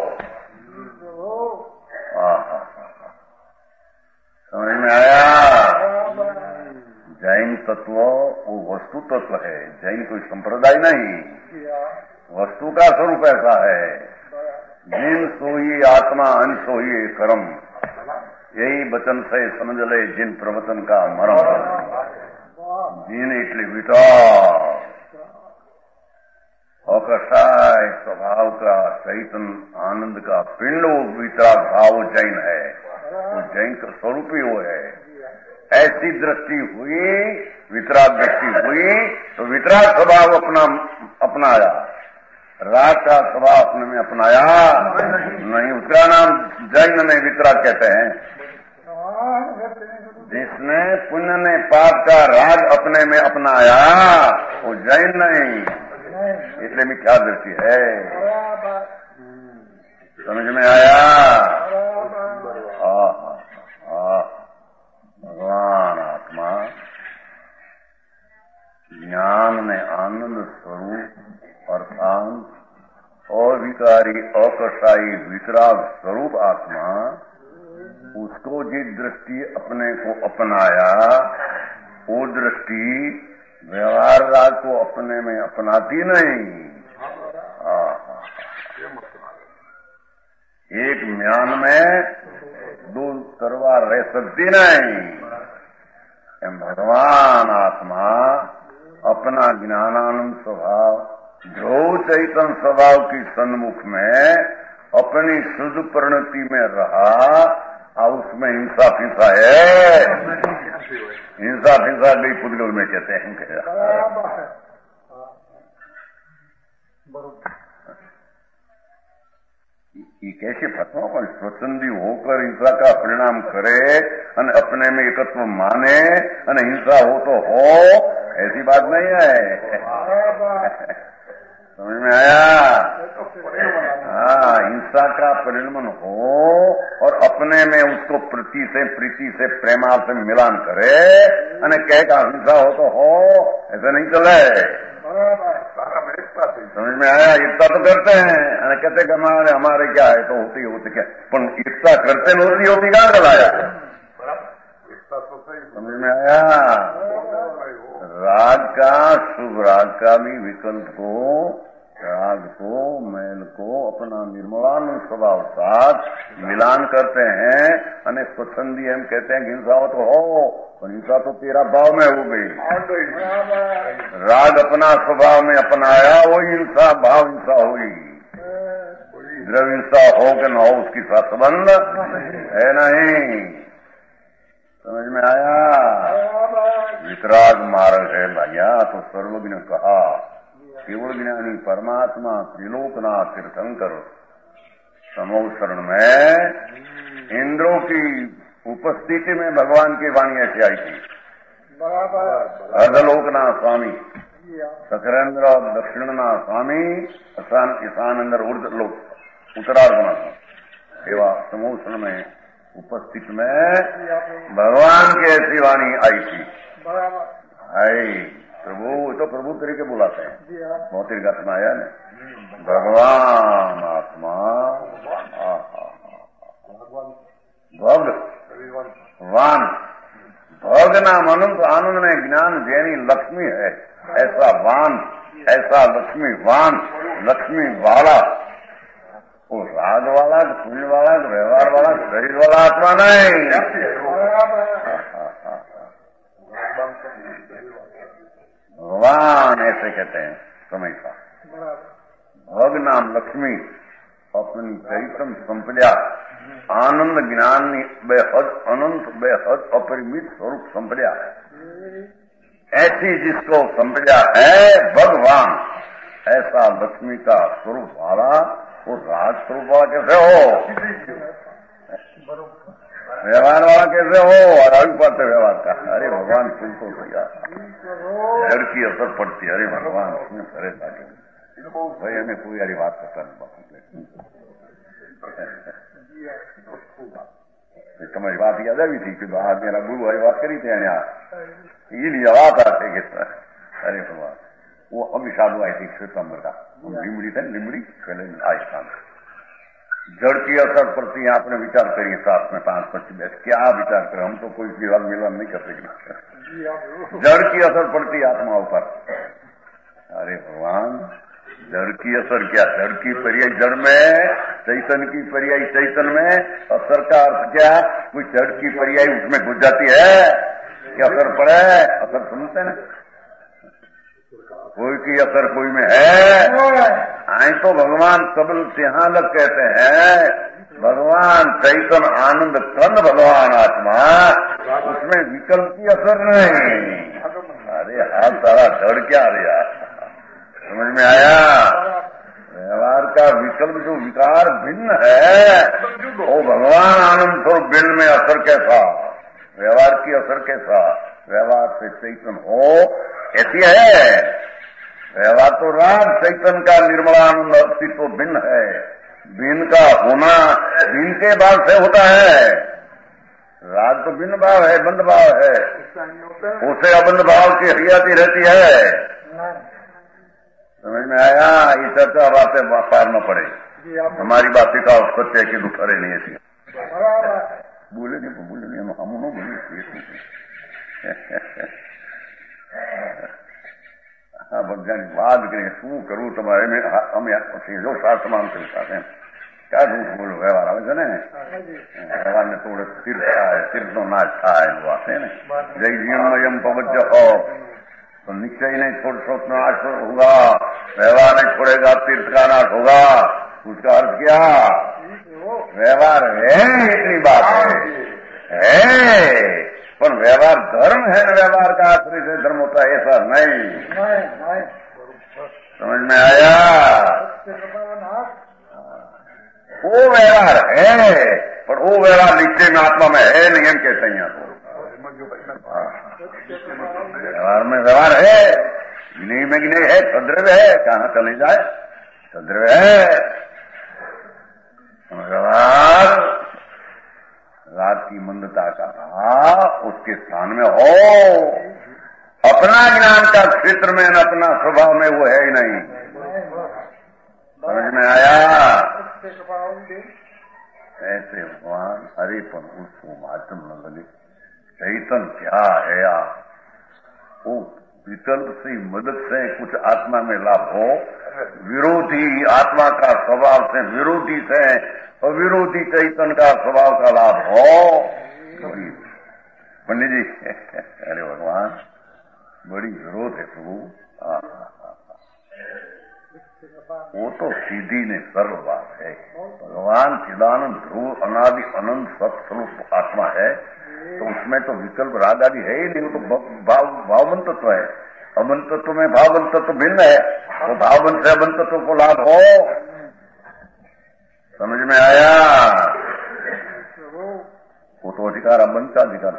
समझ में आया? जैन तत्व वो वस्तु तत्व है, जैन कोई संप्रदाय नहीं, वस्तु का स्वरूप ऐसा है। जिन सोई आत्मा अन सोई कर्म, यही वचन से समझ ले जिन प्रवचन का मरम। जिन इटली बिता अकसाय स्वभाव का चैतन्य आनंद का पिंड वितरा भाव जैन है। वो जैन का स्वरूप ही वो है। ऐसी दृष्टि हुई, वितराग दृष्टि हुई, तो वितराग स्वभाव अपना अपनाया, राग का स्वभाव अपने में अपनाया नहीं। उसका नाम जैन में वितराग कहते हैं। जिसने पुण्य ने पाप का राग अपने में अपनाया वो जैन नहीं, इसलिए मिथ्या दृष्टि है। समझ में आया? भगवान आत्मा ज्ञान में आनंद स्वरूप अर्थात अविकारी अकसाई वितराग स्वरूप आत्मा, उसको जिस दृष्टि अपने को अपनाया वो दृष्टि व्यवहार राग को अपने में अपनाती नहीं। एक म्यान में दो तलवार रह सकती नहीं। भगवान आत्मा अपना ज्ञानानंद स्वभाव ध्रुव चैतन्य स्वभाव की सन्मुख में अपनी शुद्ध परिणति में रहा और उसमें हिंसा फिंसा है। हिंसा फिंसा गई पुद्गल में कहते हैं। ये कैसे फतवा पर स्वच्छंदी होकर हिंसा का परिणाम करे और अपने में एकत्व माने और हिंसा हो तो हो, ऐसी बात नहीं है। समझ में आया? हाँ, हिंसा का परिणमन हो और अपने में उसको प्रीति से प्रीति से प्रेमाल से मिलान करे और कह का हिंसा हो तो हो, ऐसा नहीं चले। समझ में आया? इतना तो करते हैं, कहते कि हमारे हमारे क्या है तो होती होती क्या, पर इतना करते होती होती कहाँ चलाया। समझ में आया? राग का, शुभ राग का भी विकल्प को, राग को, मैल को अपना निर्मलानंद स्वभाव साथ मिलान करते हैं। अनेक स्वच्छंदी हम कहते हैं हिंसा हो तो हो, पर हिंसा तो तेरा भाव में हो गई। राग अपना स्वभाव में अपनाया, वो हिंसा भाव हिंसा हुई। द्रव्य हिंसा हो कि न हो उसकी साथ संबंध है नहीं। समझ में आया? वितराग मार्ग है भैया तो सर्वज्ञ कहा, केवल ज्ञानी परमात्मा त्रिलोकनाथ तीर्थंकर समोसरण में इंद्रों की उपस्थिति में भगवान की वाणी ऐसी आई थी। अर्धलोकनाथ स्वामी, सखरेंद्र और दक्षिणनाथ स्वामी, ईशानंदर ऊर्ध लोक उत्तरार्धनाथ सेवा समोसरण में उपस्थित में भगवान की ऐसी वाणी आई थी। आई प्रभु तो प्रभु तेरे के बुलाते हैं, बहुत तेरे का सुनाया ने भगवान आत्मा भग वान भग नाम अनंत आनंद में ज्ञान जैनी लक्ष्मी है। ऐसा वान, ऐसा लक्ष्मी वान, लक्ष्मी वाला, वो राग वाला, पुण्य वाला, व्यवहार वाला, शरीर वाला आत्मा नहीं। भगवान ऐसे कहते हैं समय का भग नाम लक्ष्मी अपनी चैतन्य संपदा आनंद ज्ञान बेहद अनंत बेहद अपरिमित स्वरूप संपदा ऐसी जिसको संपदा है भगवान, ऐसा लक्ष्मी का स्वरूप वाला वो राज स्वरूप वाला कैसे हो, व्यवहार वाला कैसे हो, और अभी पाते व्यवहार का। अरे भगवान तुम तो भैया जड़ की असर पड़ती है। अरे भगवान उसमें करे ताकि भाई हमें कोई अरे बात करता नहीं। समझ बात याद आई थी कि बाहर मेरा गुरु हरी बात करी थी यहाँ ये नहीं बात आते कि अरे भगवान वो अभी साधु आई थी श्वेतंबर का लिमड़ी था, लिमड़ी आस्थान जड़ की असर प्रति आपने विचार करिए साथ में पांच पच्चीस बैठ क्या विचार करें, हम तो कोई विवाद मिलन नहीं कर सकते। जड़ की असर पड़ती आत्माओं पर। अरे भगवान जड़ की असर क्या, जड़ की पर्याय जड़ में, चैतन्य की पर्याय चैतन्य में, असर का अर्थ क्या, कोई जड़ की पर्याय उसमें घुस जाती है क्या असर पड़े, असर सुनते ना कोई की असर कोई में है। आई तो भगवान कबल सिंहालक कहते हैं, भगवान चैतन्य आनंद कन भगवान आत्मा, उसमें उसमें विकल्प की असर नहीं। अरे हाथ सारा डर क्या रहा, समझ में आया? व्यवहार का विकल्प जो विकार भिन्न है, वो भगवान आनंद स्वरूप भिन्न में असर कैसा, व्यवहार की असर कैसा, व्यवहार से चैतन्य हो ऐसी है। व्यवहार तो राग चैतन्य का निर्मलानंद अस्तित्व भिन्न है, भिन्न का होना भिन्न के भाव से होता है। राग तो भिन्न भाव है, बंद भाव है, उसे अबंध भाव की हरियाती रहती है। समझ में आया? ये चर्चा बातें पार न पड़े, हमारी बातें का सत्य की दुखरे नहीं थी, बोले नहीं तो बोले नहीं, हम न बोले हाँ बधानी बात करें शू करूं तुम्हारे में અમે જો શાસ્ત્રમાં ચલતા हैं क्या झूठ बोलो, व्यवहार આવે છે ને વ્યવહાર ને થોડે સ્થિર થાય, સ્થિરનો નાશ થાય એનું વાત છે ને। જય જીવનમયમ પવજ हो तो निश्चय नहीं छोड़ छोड़ नाश होगा, व्यवहार नहीं छोड़ेगा तीर्थ का नाश होगा। उसका अर्थ क्या? व्यवहार है इतनी बात है, है पर व्यवहार धर्म है न, व्यवहार का आश्रय से धर्म होता है ऐसा नहीं। समझ में आया? वो व्यवहार है पर वो व्यवहार निश्चय में आत्मा में है नहीं, हम कहते हैं तो व्यवहार में व्यवहार है, विनय में विनय है, सद्रव्य है, कहाँ चले जाए सद्रव्य है। व्यवहार रात की मंदता का भाव उसके स्थान में हो, अपना ज्ञान का क्षेत्र में न अपना स्वभाव में वो है ही नहीं। समझ में आया? ऐसे भगवान हरे पर उसको मातम न लगे, चैतन क्या है या वो विकल्प से मदद से कुछ आत्मा में लाभ हो, विरोधी आत्मा का स्वभाव से विरोधी से और विरोधी चैतन का स्वभाव का लाभ हो। पंडित जी अरे भगवान बड़ी विरोध है प्रभु, वो तो सीधी ने सर्व बात है। भगवान चिदानंद ध्रुव अनादि अनंत सत्स्वरूप आत्मा है, तो उसमें तो विकल्प राग आदि है ही नहीं, वो तो भाव भावबंध तत्व है। अबंध तत्व में भावबंध तत्व भिन्न है, तो भावबंध से अबंध तत्व को लाभ हो। समझ में आया? वो तो अधिकार अबंध का अधिकार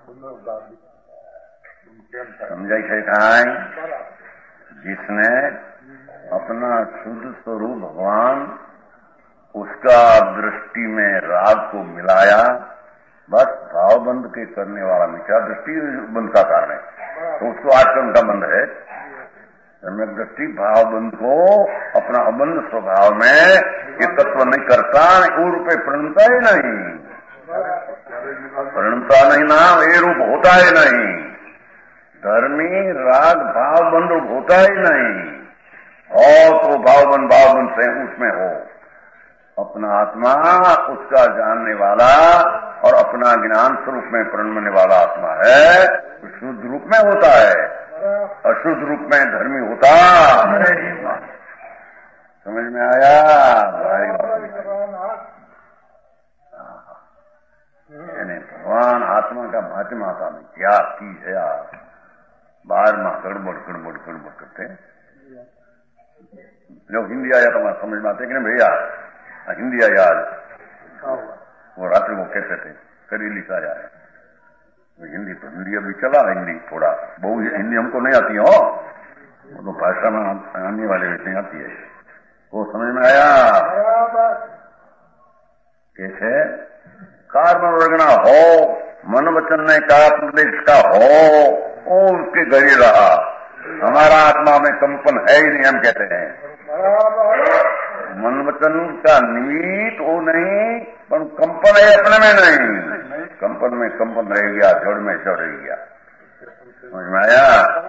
समझाई है कहाँ? जिसने अपना शुद्ध स्वरूप भगवान उसका दृष्टि में राग को मिलाया, बस भावबंध के करने वाला मिथ्या दृष्टि बंध का कारण है, तो उसको आचरण का बंध है। सम्यक दृष्टि भावबंध को अपना अबंध स्वभाव में ये तत्व नहीं करता, वो रूपे प्रणता ही नहीं, प्रणता नहीं ना, ये रूप होता ही नहीं। धर्मी राग भावबंध होता ही नहीं, और तो भावबंध भावबंध से उसमें हो। अपना आत्मा उसका जानने वाला और अपना ज्ञान स्वरूप में प्रणमने वाला आत्मा है, शुद्ध रूप में होता है, अशुद्ध रूप में धर्मी होता। समझ में आया? भगवान आत्मा का महात्मा आता में क्या चीज है यार, बाहर में गड़बड़ गड़बड़ गड़बड़ करते। जो हिंदी आया तो मैं समझ में आते कि नहीं भैया, हिंदी आया आज, वो रात्रि को कहते थे करी लिखा जाए हिंदी, तो हिंदी अभी चला हिंदी थोड़ा, बहु हिंदी हमको नहीं आती हो, वो तो भाषा में आने वाले नहीं आती है। वो समझ में आया? कैसे कार्य वर्गना हो, मन वचन ने का प्रदेश का हो, वो उसके घर ही रहा। हमारा आत्मा में कंपन है ही नहीं, हम कहते हैं मन वचन का निमित्त वो नहीं, पर कंपन है अपने में नहीं, कंपन में कंपन रह गया, जड़ में जड़ रह गया। समझ में आया?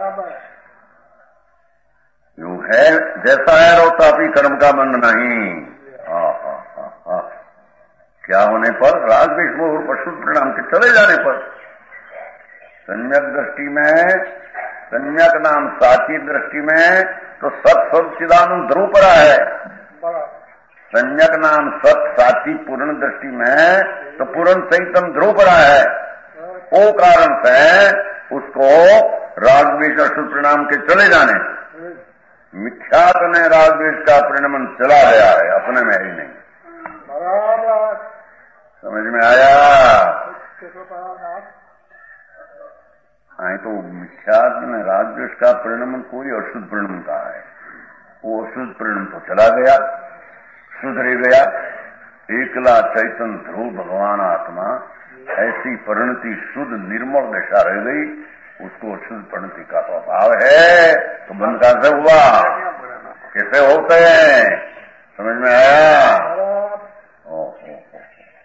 यू है जैसा है रोता भी कर्म का बंध नहीं। हाँ हाँ हाँ हाँ, क्या होने पर? राग विष्णु और पशु परिणाम के चले जाने पर। सम्यक दृष्टि में, सम्यक नाम साची दृष्टि में तो सत सब चिदानंद ध्रुव पड़ा है। सम्यक नाम सत साची पूर्ण दृष्टि में तो पूर्ण चैतन्य ध्रुव पड़ा है। वो कारण से उसको राग द्वेष अशुद्ध परिणाम के चले जाने, मिथ्यात ने राग द्वेष का परिणाम चला गया है, अपने में ही नहीं। समझ में आया? हाँ, तो मिथ्यात ने राग द्वेष का परिणाम कोई अशुद्ध परिणाम का है, वो अशुद्ध परिणाम तो चला गया, शुद्ध रह गया। एकला चैतन्य ध्रुव भगवान आत्मा, ऐसी परिणति शुद्ध निर्मल दशा रह गई, उसको शुद्ध परिणति का तो अभाव है, तो बंद कैसे हुआ, कैसे होते हैं? समझ में आया? ओ, ओ, ओ।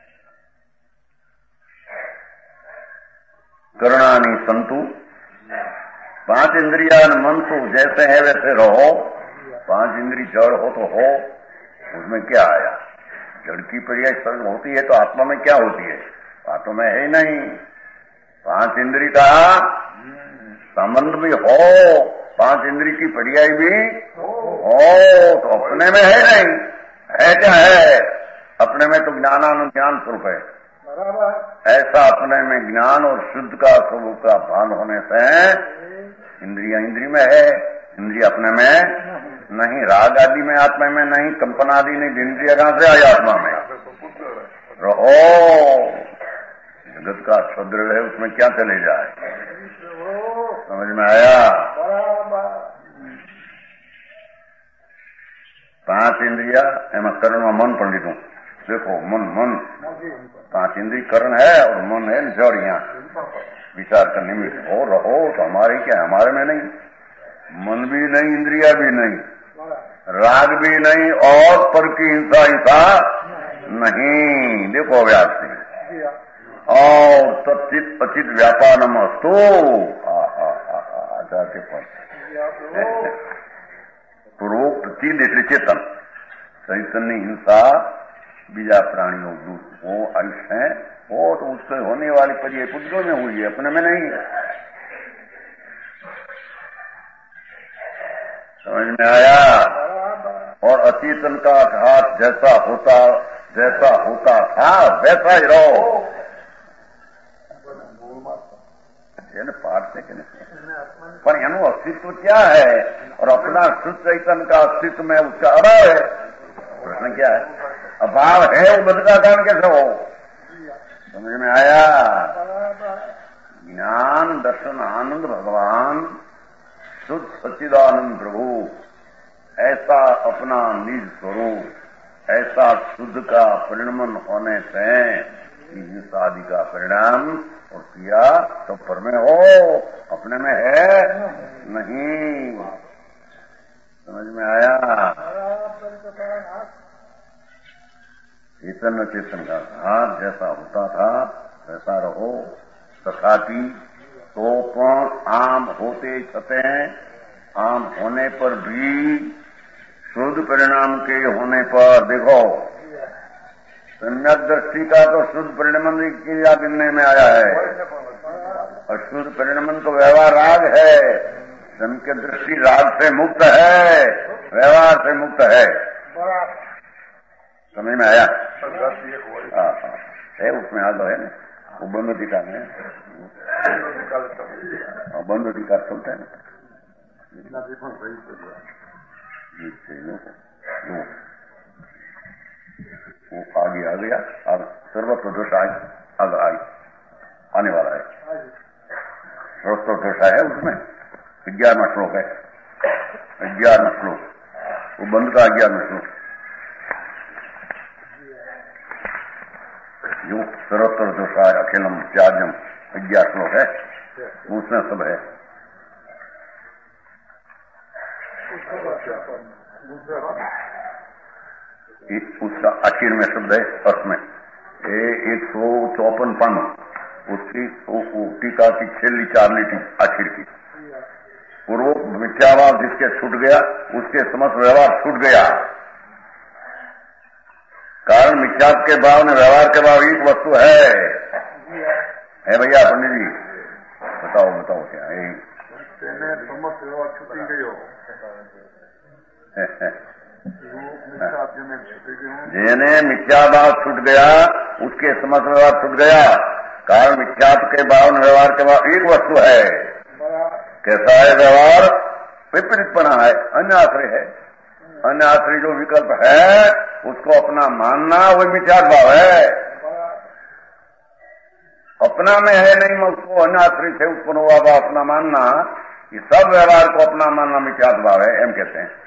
करणानि संतु, पांच इंद्रिया मन तो जैसे है वैसे रहो, पांच इंद्री जड़ हो तो हो, उसमें क्या आया? जड़ की पर्याय सर्व होती है तो आत्मा में क्या होती है? आत्मा में है ही नहीं। पांच इंद्री का संबंध भी हो, पांच इंद्री की पर्याय भी हो, तो अपने में है नहीं, है क्या है? अपने में तो ज्ञानानुज्ञान ज्ञान स्वरूप है, ऐसा अपने में ज्ञान और शुद्ध का स्वरूप का भान होने से इंद्रिया इंद्री में है, इंद्रिय अपने में नहीं, राग आदि में आत्मा में नहीं, कंपन आदि नहीं, इंद्रिया कहां से आई आत्मा में? रहो, जगत का क्षुद्र है, उसमें क्या चले जाए? समझ में आया? पांच इंद्रिया एम करण में मन पंडित हूं, देखो मन मन पांच इंद्रिय करण है और मन है जड़िया, विचार करने में हो रहो, तो हमारे क्या, हमारे में नहीं, मन भी नहीं, इंद्रिया भी नहीं, राग भी नहीं, और पर की हिंसा हिंसा नहीं। देखो व्यास से और तत्चित अचित व्यापार नमस्तु आचार्य के पास पूर्वोक्त चीज इसलिए चेतन चैतन्य हिंसा बीजा प्राणियों वो आयुष है, वो तो उससे होने वाली पर्याय पुद्गल में हुई है, अपने में नहीं। समझ में आया? और अचेतन का घात जैसा होता जैसा होता था वैसा ही रहो, पाठ से कि नहीं, पर यानी अस्तित्व क्या है, और अपना शुद्ध चैतन्य का अस्तित्व में उसका अभाव है। प्रश्न क्या है? अभाव है, वो बद का कारण कैसे हो? समझ में आया? ज्ञान दर्शन आनंद भगवान शुद्ध सच्चिदानंद प्रभु, ऐसा अपना निज स्वरूप, ऐसा शुद्ध का परिणमन होने से शादी का परिणाम और किया तो पर में हो, अपने में है नहीं। समझ में आया? चेतन चेतन का घात जैसा होता था वैसा रहो, तथापि तो आम होते छते हैं, आम होने पर भी शुद्ध परिणाम के होने पर देखो, सम्यक दृष्टि का तो शुद्ध परिणाम किया गिनने में आया है, और शुद्ध परिणाम तो व्यवहार राग है, सम्यक दृष्टि राग से मुक्त है, व्यवहार से मुक्त है। समझ में आया? हाँ हाँ है, उसमें आग है ना, वो बंद अधिकार है, बंद अधिकार चलता है ना, वो आगे आ गया, अब सर्वत्र दोष आए, अब आई आने वाला है, सर्वत्र दोष है उसमें। ग्यारहवां श्लोक है, ग्यारहवां श्लोक, वो बंद का ग्यारहवां श्लोक, जो सर्वत्र दोषाय अखिलम त्याज्यम ग्यारह श्लोक है, उसमें सब है। उसका आखिर में शब्द है अर्थ में एक सौ चौपन पन, उसकी टीका की छेली चार लीटी आखिर की, पूर्व मिथ्याभाव जिसके छूट गया उसके समस्त व्यवहार छूट गया। कारण मिथ्यात्व के भाव में व्यवहार के भाव एक वस्तु है, है भैया पंडित जी, बताओ बताओ क्या है? समस्त व्यवहार छूटी गई हो, जिन्हें मिथ्या भाव छूट गया उसके समस्त व्यवहार छूट गया। कारण मिथ्यात्व के भाव व्यवहार के भाव एक वस्तु है। कैसा है व्यवहार? विपरीतपना है, अन्य आश्रय है। अन्य आश्रय जो विकल्प है उसको अपना मानना वो मिथ्यात्व भाव है। अपना में है नहीं, मैं उसको अन्य आश्रय से उत्पन्न हुआ भाव अपना मानना, ये सब व्यवहार को अपना मानना मिथ्यात्व भाव है, एम कहते हैं।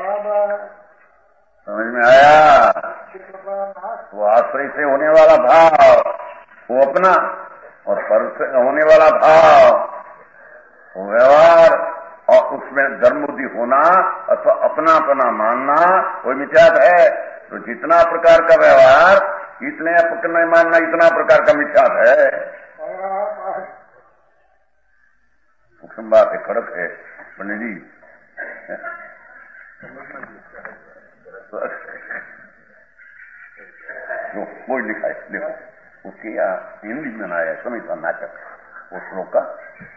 समझ में आया? वो आश्रय से होने वाला भाव वो अपना, और पर से होने वाला भाव वो व्यवहार, और उसमें धर्म बुद्धि होना अथवा अपनापना मानना वो मिथ्यात्व है। तो जितना प्रकार का व्यवहार इतने अपना मानना इतना प्रकार का मिथ्यात्व है। सूक्ष्म बात है, कड़क है पंडित जी। जो वो लिखा है, देखो उसके यहाँ हिंदी में आया है समय का नाटक, वो श्लोक का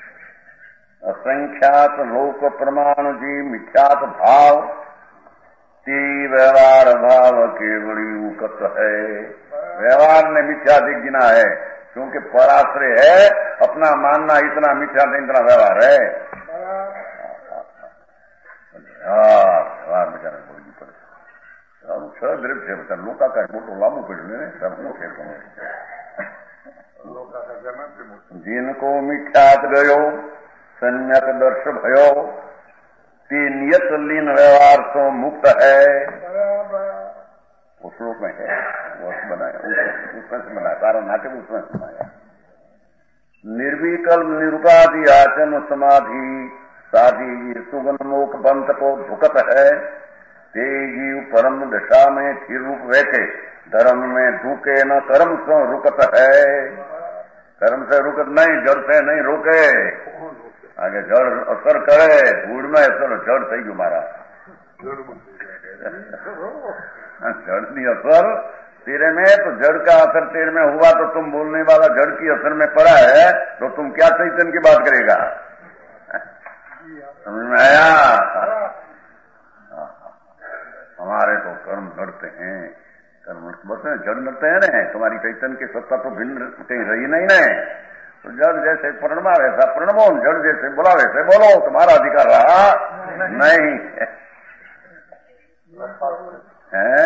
असंख्यात लोक प्रमाण जी मिथ्यात भाव ते व्यवहार भाव के बड़ी उकत है। व्यवहार ने मिथ्या दिख गिना है, क्योंकि पराश्रय है, अपना मानना इतना मिथ्या इतना व्यवहार है। व्यवहार बेचारा बोली पड़े सरल द्रव्य से बेचारा लोका का मोटो लाभू पड़े सबको जिनको मिथ्यात गयो सम्यक दर्श भयो ते नियत लीन व्यवहार तो मुक्त है। उस श्लोक में है, वो बनाया उसमें से बनाया, सारा नाटक उसमें से बनाया। निर्विकल्प निरुपाधि आचरण समाधि साधि सुगन्मोक पंथ को झुकत है। ते जीव परम दशा में फिर रूप वैके धर्म में धूके न कर्म से रुकत है। कर्म से रुकत नहीं, जड़ से नहीं रोके, आगे जड़ असर करे, धूड़ में असर जड़ सही हमारा जड़ नहीं असर तेरे में, तो जड़ का असर तेरे में हुआ तो तुम बोलने वाला जड़ की असर में पड़ा है, तो तुम क्या चैतन्य की बात करेगा? समझ में आया? हमारे तो कर्म लड़ते हैं, कर्म बोलते हैं जड़ लड़ते हैं ना, तुम्हारी चैतन्य की सत्ता तो भिन्न कहीं रही नहीं ना। तो जड़ जैसे प्रणमा वैसा प्रणमो, जड़ जैसे बोला वैसे बोलो, तुम्हारा अधिकार रहा नहीं है।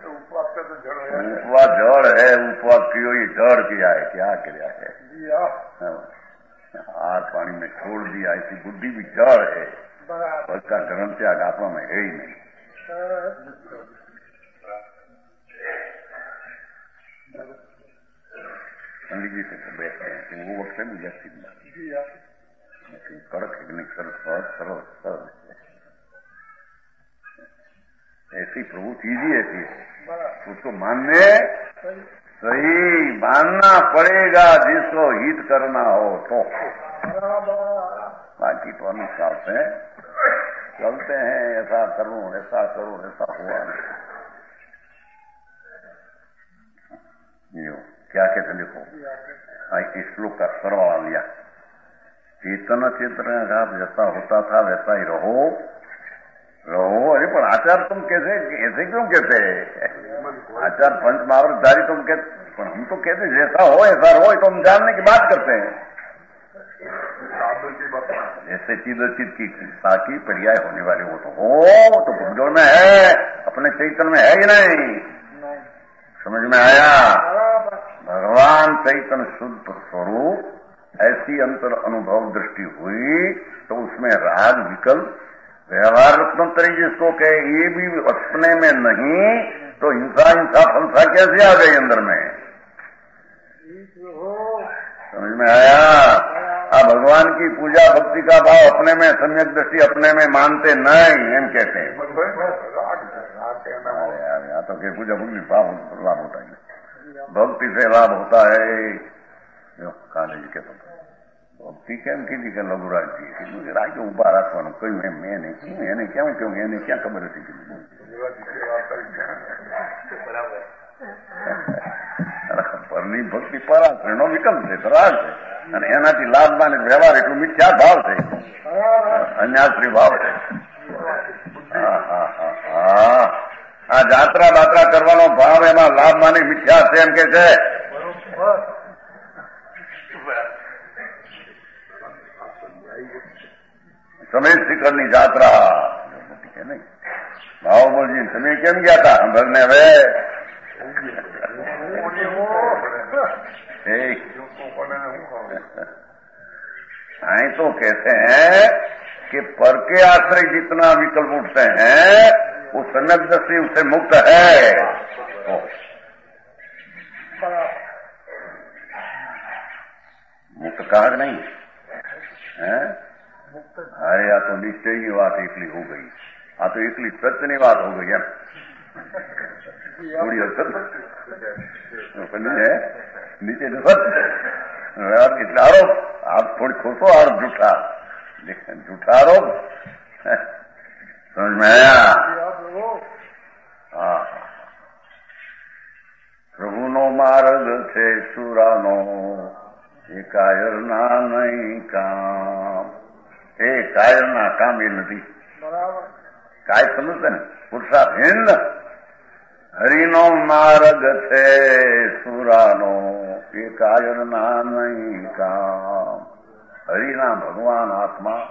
उपवा जड़ है, उपवा क्यों ये जड़ किया है, क्या किया है? हाथ पानी में छोड़ दिया, ऐसी बुद्धि भी जड़ है, उसका धर्म त्याग आत्मा में है ही नहीं। पंडित जी से बैठते हैं तो वो वक्त में व्यक्ति कड़क है, सरल सरल सरल ऐसी प्रभु चीज ही ऐसी है, उसको मानने सही मानना पड़ेगा, जिसको हित करना हो तो। बाकी तो अनुसार से चलते हैं, ऐसा करूं ऐसा करूं ऐसा हुआ नहीं। क्या कहते देखो, इस श्लोक का सरवाला लिया, चेतन चेतन का जैसा होता था वैसा ही रहो रहो। अरे पर आचार तुम कैसे ऐसे क्यों कहते? आचार पंच महावरतधारी तुम कहते, पर हम तो कहते जैसा हो ऐसा रहो, तो हम जानने की बात करते हैं। जैसे चीज चित की साकी पर्याय होने वाले वो तो हो, तो भूगोल में है, अपने चैतन्य में है ही नहीं। समझ में आया? भगवान चैतन्य शुद्ध स्वरूप ऐसी अंतर अनुभव दृष्टि हुई तो उसमें राग विकल्प व्यवहार रत्नोत्तरी जिसको कहे ये भी अपने में नहीं, तो हिंसा हिंसा फंसा कैसे आ गई अंदर में? समझ में आया? अब भगवान की पूजा भक्ति का भाव अपने में, सम्यक दृष्टि अपने में मानते नहीं, हम कहते हैं। यहाँ तो क्या पूजा भक्ति भाव लाभ होता है, भक्ति से लाभ होता है। कॉलेज के तो भक्ति કેમ કીધી કે લઘુરાજી કીધું રાજ્ય ઉભા રાખવાનું કહ્યું એમ મેં નહીં શું એને કેમ કેવું એને ક્યાં ખબર હતી કીધું પરની ભક્તિ પરાશ્રયનો વિકલ્પ છે, પરાર છે, અને એનાથી લાભ માને વ્યવહાર એટલું મિથ્યા ભાવ છે, અન્યાશ્રી ભાવ છે। આ જાત્રા બાત્રા કરવાનો ભાવ એમાં લાભ માને મિથ્યા છે એમ કે છે। समय શિખરની જાત્રા કે નહીં બાહુબલજી તમે કેમ ગયા હતા અંબરને હવે आई तो कहते हैं कि पर के आश्रय जितना विकल्प उठते हैं वो सम्यक दृष्टि उससे मुक्त है। मुक्त कहा नहीं है। अरे या तो निश्चय की बात एकली हो गई, आ तो एकली सत्य की बात हो गई है थोड़ी सत्य है नीचे तो सत्य એટલે આરોપ આપ થોડી ખોટો આરોપ જૂઠા જૂઠા આરોપ સમજ में आया। હા પ્રભુનો માર્ગ છે સુરાનો એ કાયરના નહીં કામ એ કાયરના કામ એ નથી કાય સમજશે ને પુરુષાર્થ હરિનો માર્ગ છે સુરાનો એ કાયરના નહીં કામ હરિના ભગવાન આત્મા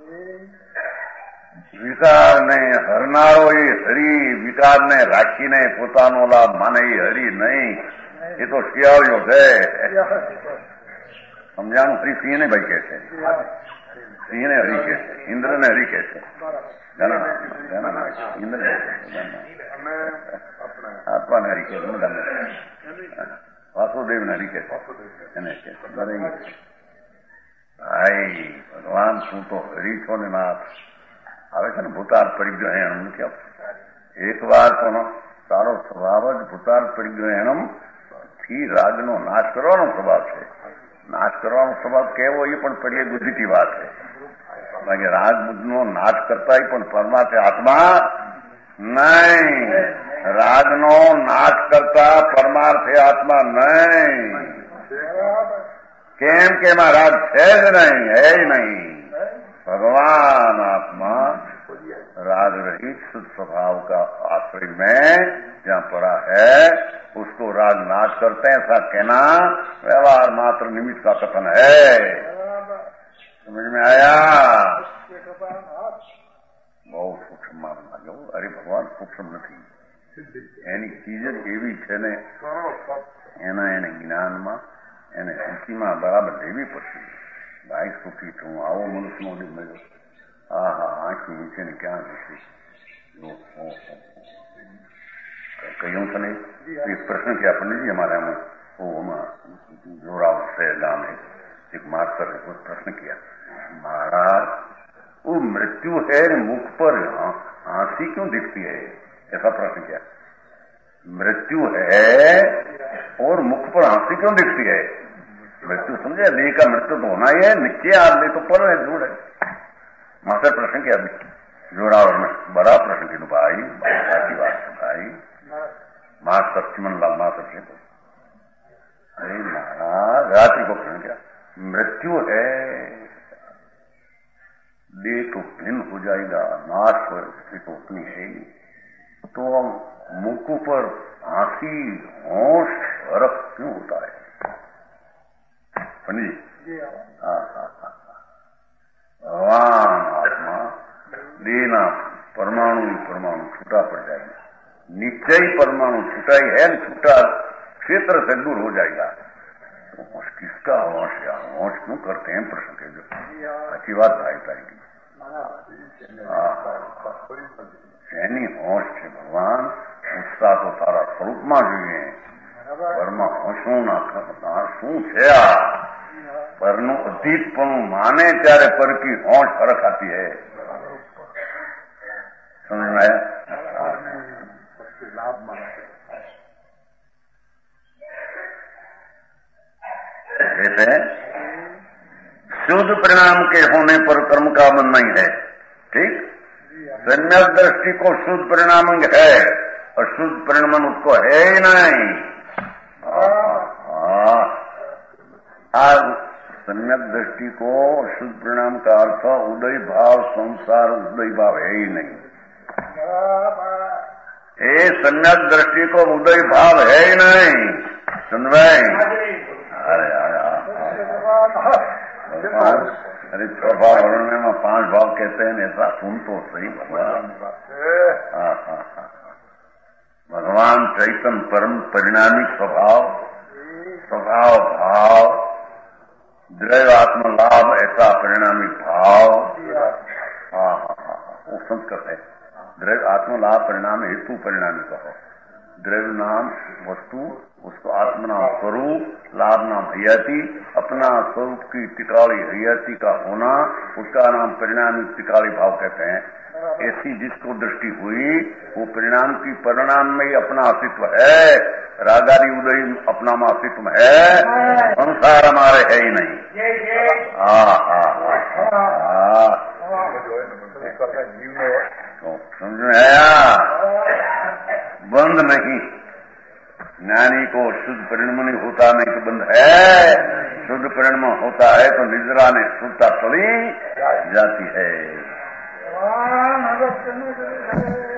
વિકારને હરનારો એ હરિ વિકારને રાખીને પોતાનો લાભ માને એ હરિ નહીં એ તો શિયાળ્યો છે સમજાણું શ્રી સિંહને ભાઈ કે છે સિંહને હરિ કે છે ઇન્દ્રને હરિ કે છે ઇન્દ્ર આત્માને હરિ કે વાસુદેવને હરિ કે એને કે ભાઈ ભગવાન શું તો હરિ છો ને નાથ આવે છે ને ભૂતાર્થ પરિગ્રહણમ કે એક વાર તો તારો સ્વભાવ જ ભૂતાર્થ પરિગ્રહણમ થી રાગનો નાશ કરવાનો સ્વભાવ છે। નાશ કરવાનો સ્વભાવ કેવો એ પણ પડીએ બુદ્ધિથી વાત છે બાકી રાગ બુદ્ધનો નાશ કરતા પણ પરમાર્થ આત્મા નહીં રાગનો નાશ કરતા પરમાર્થ આત્મા નહીં કેમ કે એમાં રાગ છે જ નહીં है नहीं भगवान आत्मा राग रहित शुद्ध स्वभाव का आश्रय में जहाँ पड़ा है उसको राग नाश करते हैं ऐसा कहना व्यवहार मात्र निमित्त का कथन है। समझ में आया। बहुत सूक्ष्म मानना जो अरे भगवान सूक्ष्म नहीं એની ચીજ જ એવી છે ને એના એને જ્ઞાનમાં એને રુચિમાં બરાબર લેવી પડશે। ભાઈ સુખી છું આવો મનુષ્યનો જ મળ્યો હા હા આંખી નીચેની ક્યાં જશે કહ્યું તને એક પ્રશ્ન किया पंडित जी हमारे यहाँ वो जोराव से गाँव में एक मास्टर ने कुछ प्रश्न किया महाराज वो मृत्यु है मुख पर हंसी क्यों दिखती है ऐसा प्रश्न किया। मृत्यु है और मुख पर हंसी क्यों दिखती है। मृत्यु समझे देह का मृत्यु तो होना ही है नीचे आदमी तो पर है दूर है। मास्टर प्रश्न किया जोरावर में बड़ा प्रश्न किया भाई की बात है भाई मास्टर चिमनलाल मास्टर से तो अरे महाराज रात्रि को प्रश्न किया मृत्यु है देह तो भिन्न हो जाएगा नाश हो तो उतनी है तो मुख पर हंसी होश फर्क क्यों होता है पंडित जी। हाँ हाँ हाँ भगवान आत्मा देना परमाणु परमाणु छूटा पड़ जाएगा निश्चय परमाणु छूटा ही है छूटा क्षेत्र से दूर हो जाएगा तो होश किसका होश या होश क्यों करते हैं प्रश्न के जो अच्छी बात भाई पाएगी। એની હોશ છે ભગવાન ઉત્સાહ તો તારા સ્વરૂપમાં જોઈએ પરમાં હોશું ના શું છે આ પરનું અધીતપણું માને ત્યારે પર કી હોશ ફરક આતી है। समझ में आया। कहते हैं शुद्ध परिणाम के होने पर कर्म का बंधन नहीं है। ठीक सम्यक दृष्टि को शुद्ध परिणाम है और शुद्ध परिणाम उसको है ही नहीं। आज सम्यक दृष्टि को शुद्ध परिणाम का अर्थ उदय भाव संसार उदय भाव है ही नहीं। ये सम्यक दृष्टि को उदय भाव है ही नहीं। सुन भाई अरे अरे स्वभाव वर्णन में पांच भाव कहते हैं, ऐसा सुन तो सही भगवान। हाँ हाँ हाँ, भगवान चैतन्य परम परिणामी स्वभाव, स्वभाव भाव, द्रव्य आत्म लाभ ऐसा परिणामी भाव। हाँ हाँ हाँ, वो संस्कृत है। द्रव्य आत्म लाभ परिणाम हेतु परिणामी कहो। द्रव्य नाम वस्तु, उसको आत्म नाम स्वरूप, लाभ नाम हयाती, अपना स्वरूप की टिकाली हयाती का होना, उसका नाम परिणामी टिकाली भाव कहते हैं। ऐसी जिसको दृष्टि हुई वो परिणाम की परिणाम में ही अपना अस्तित्व है। रागारी उदय अपना में अस्तित्व है, संसार हमारे है ही नहीं। हाँ हाँ हाँ, समझ में आया? बंद नहीं, ज्ञानी को शुद्ध परिणाम नहीं होता, नहीं तो बंद है। शुद्ध परिणाम होता है तो निद्रा ने शुद्धता चली जाती है।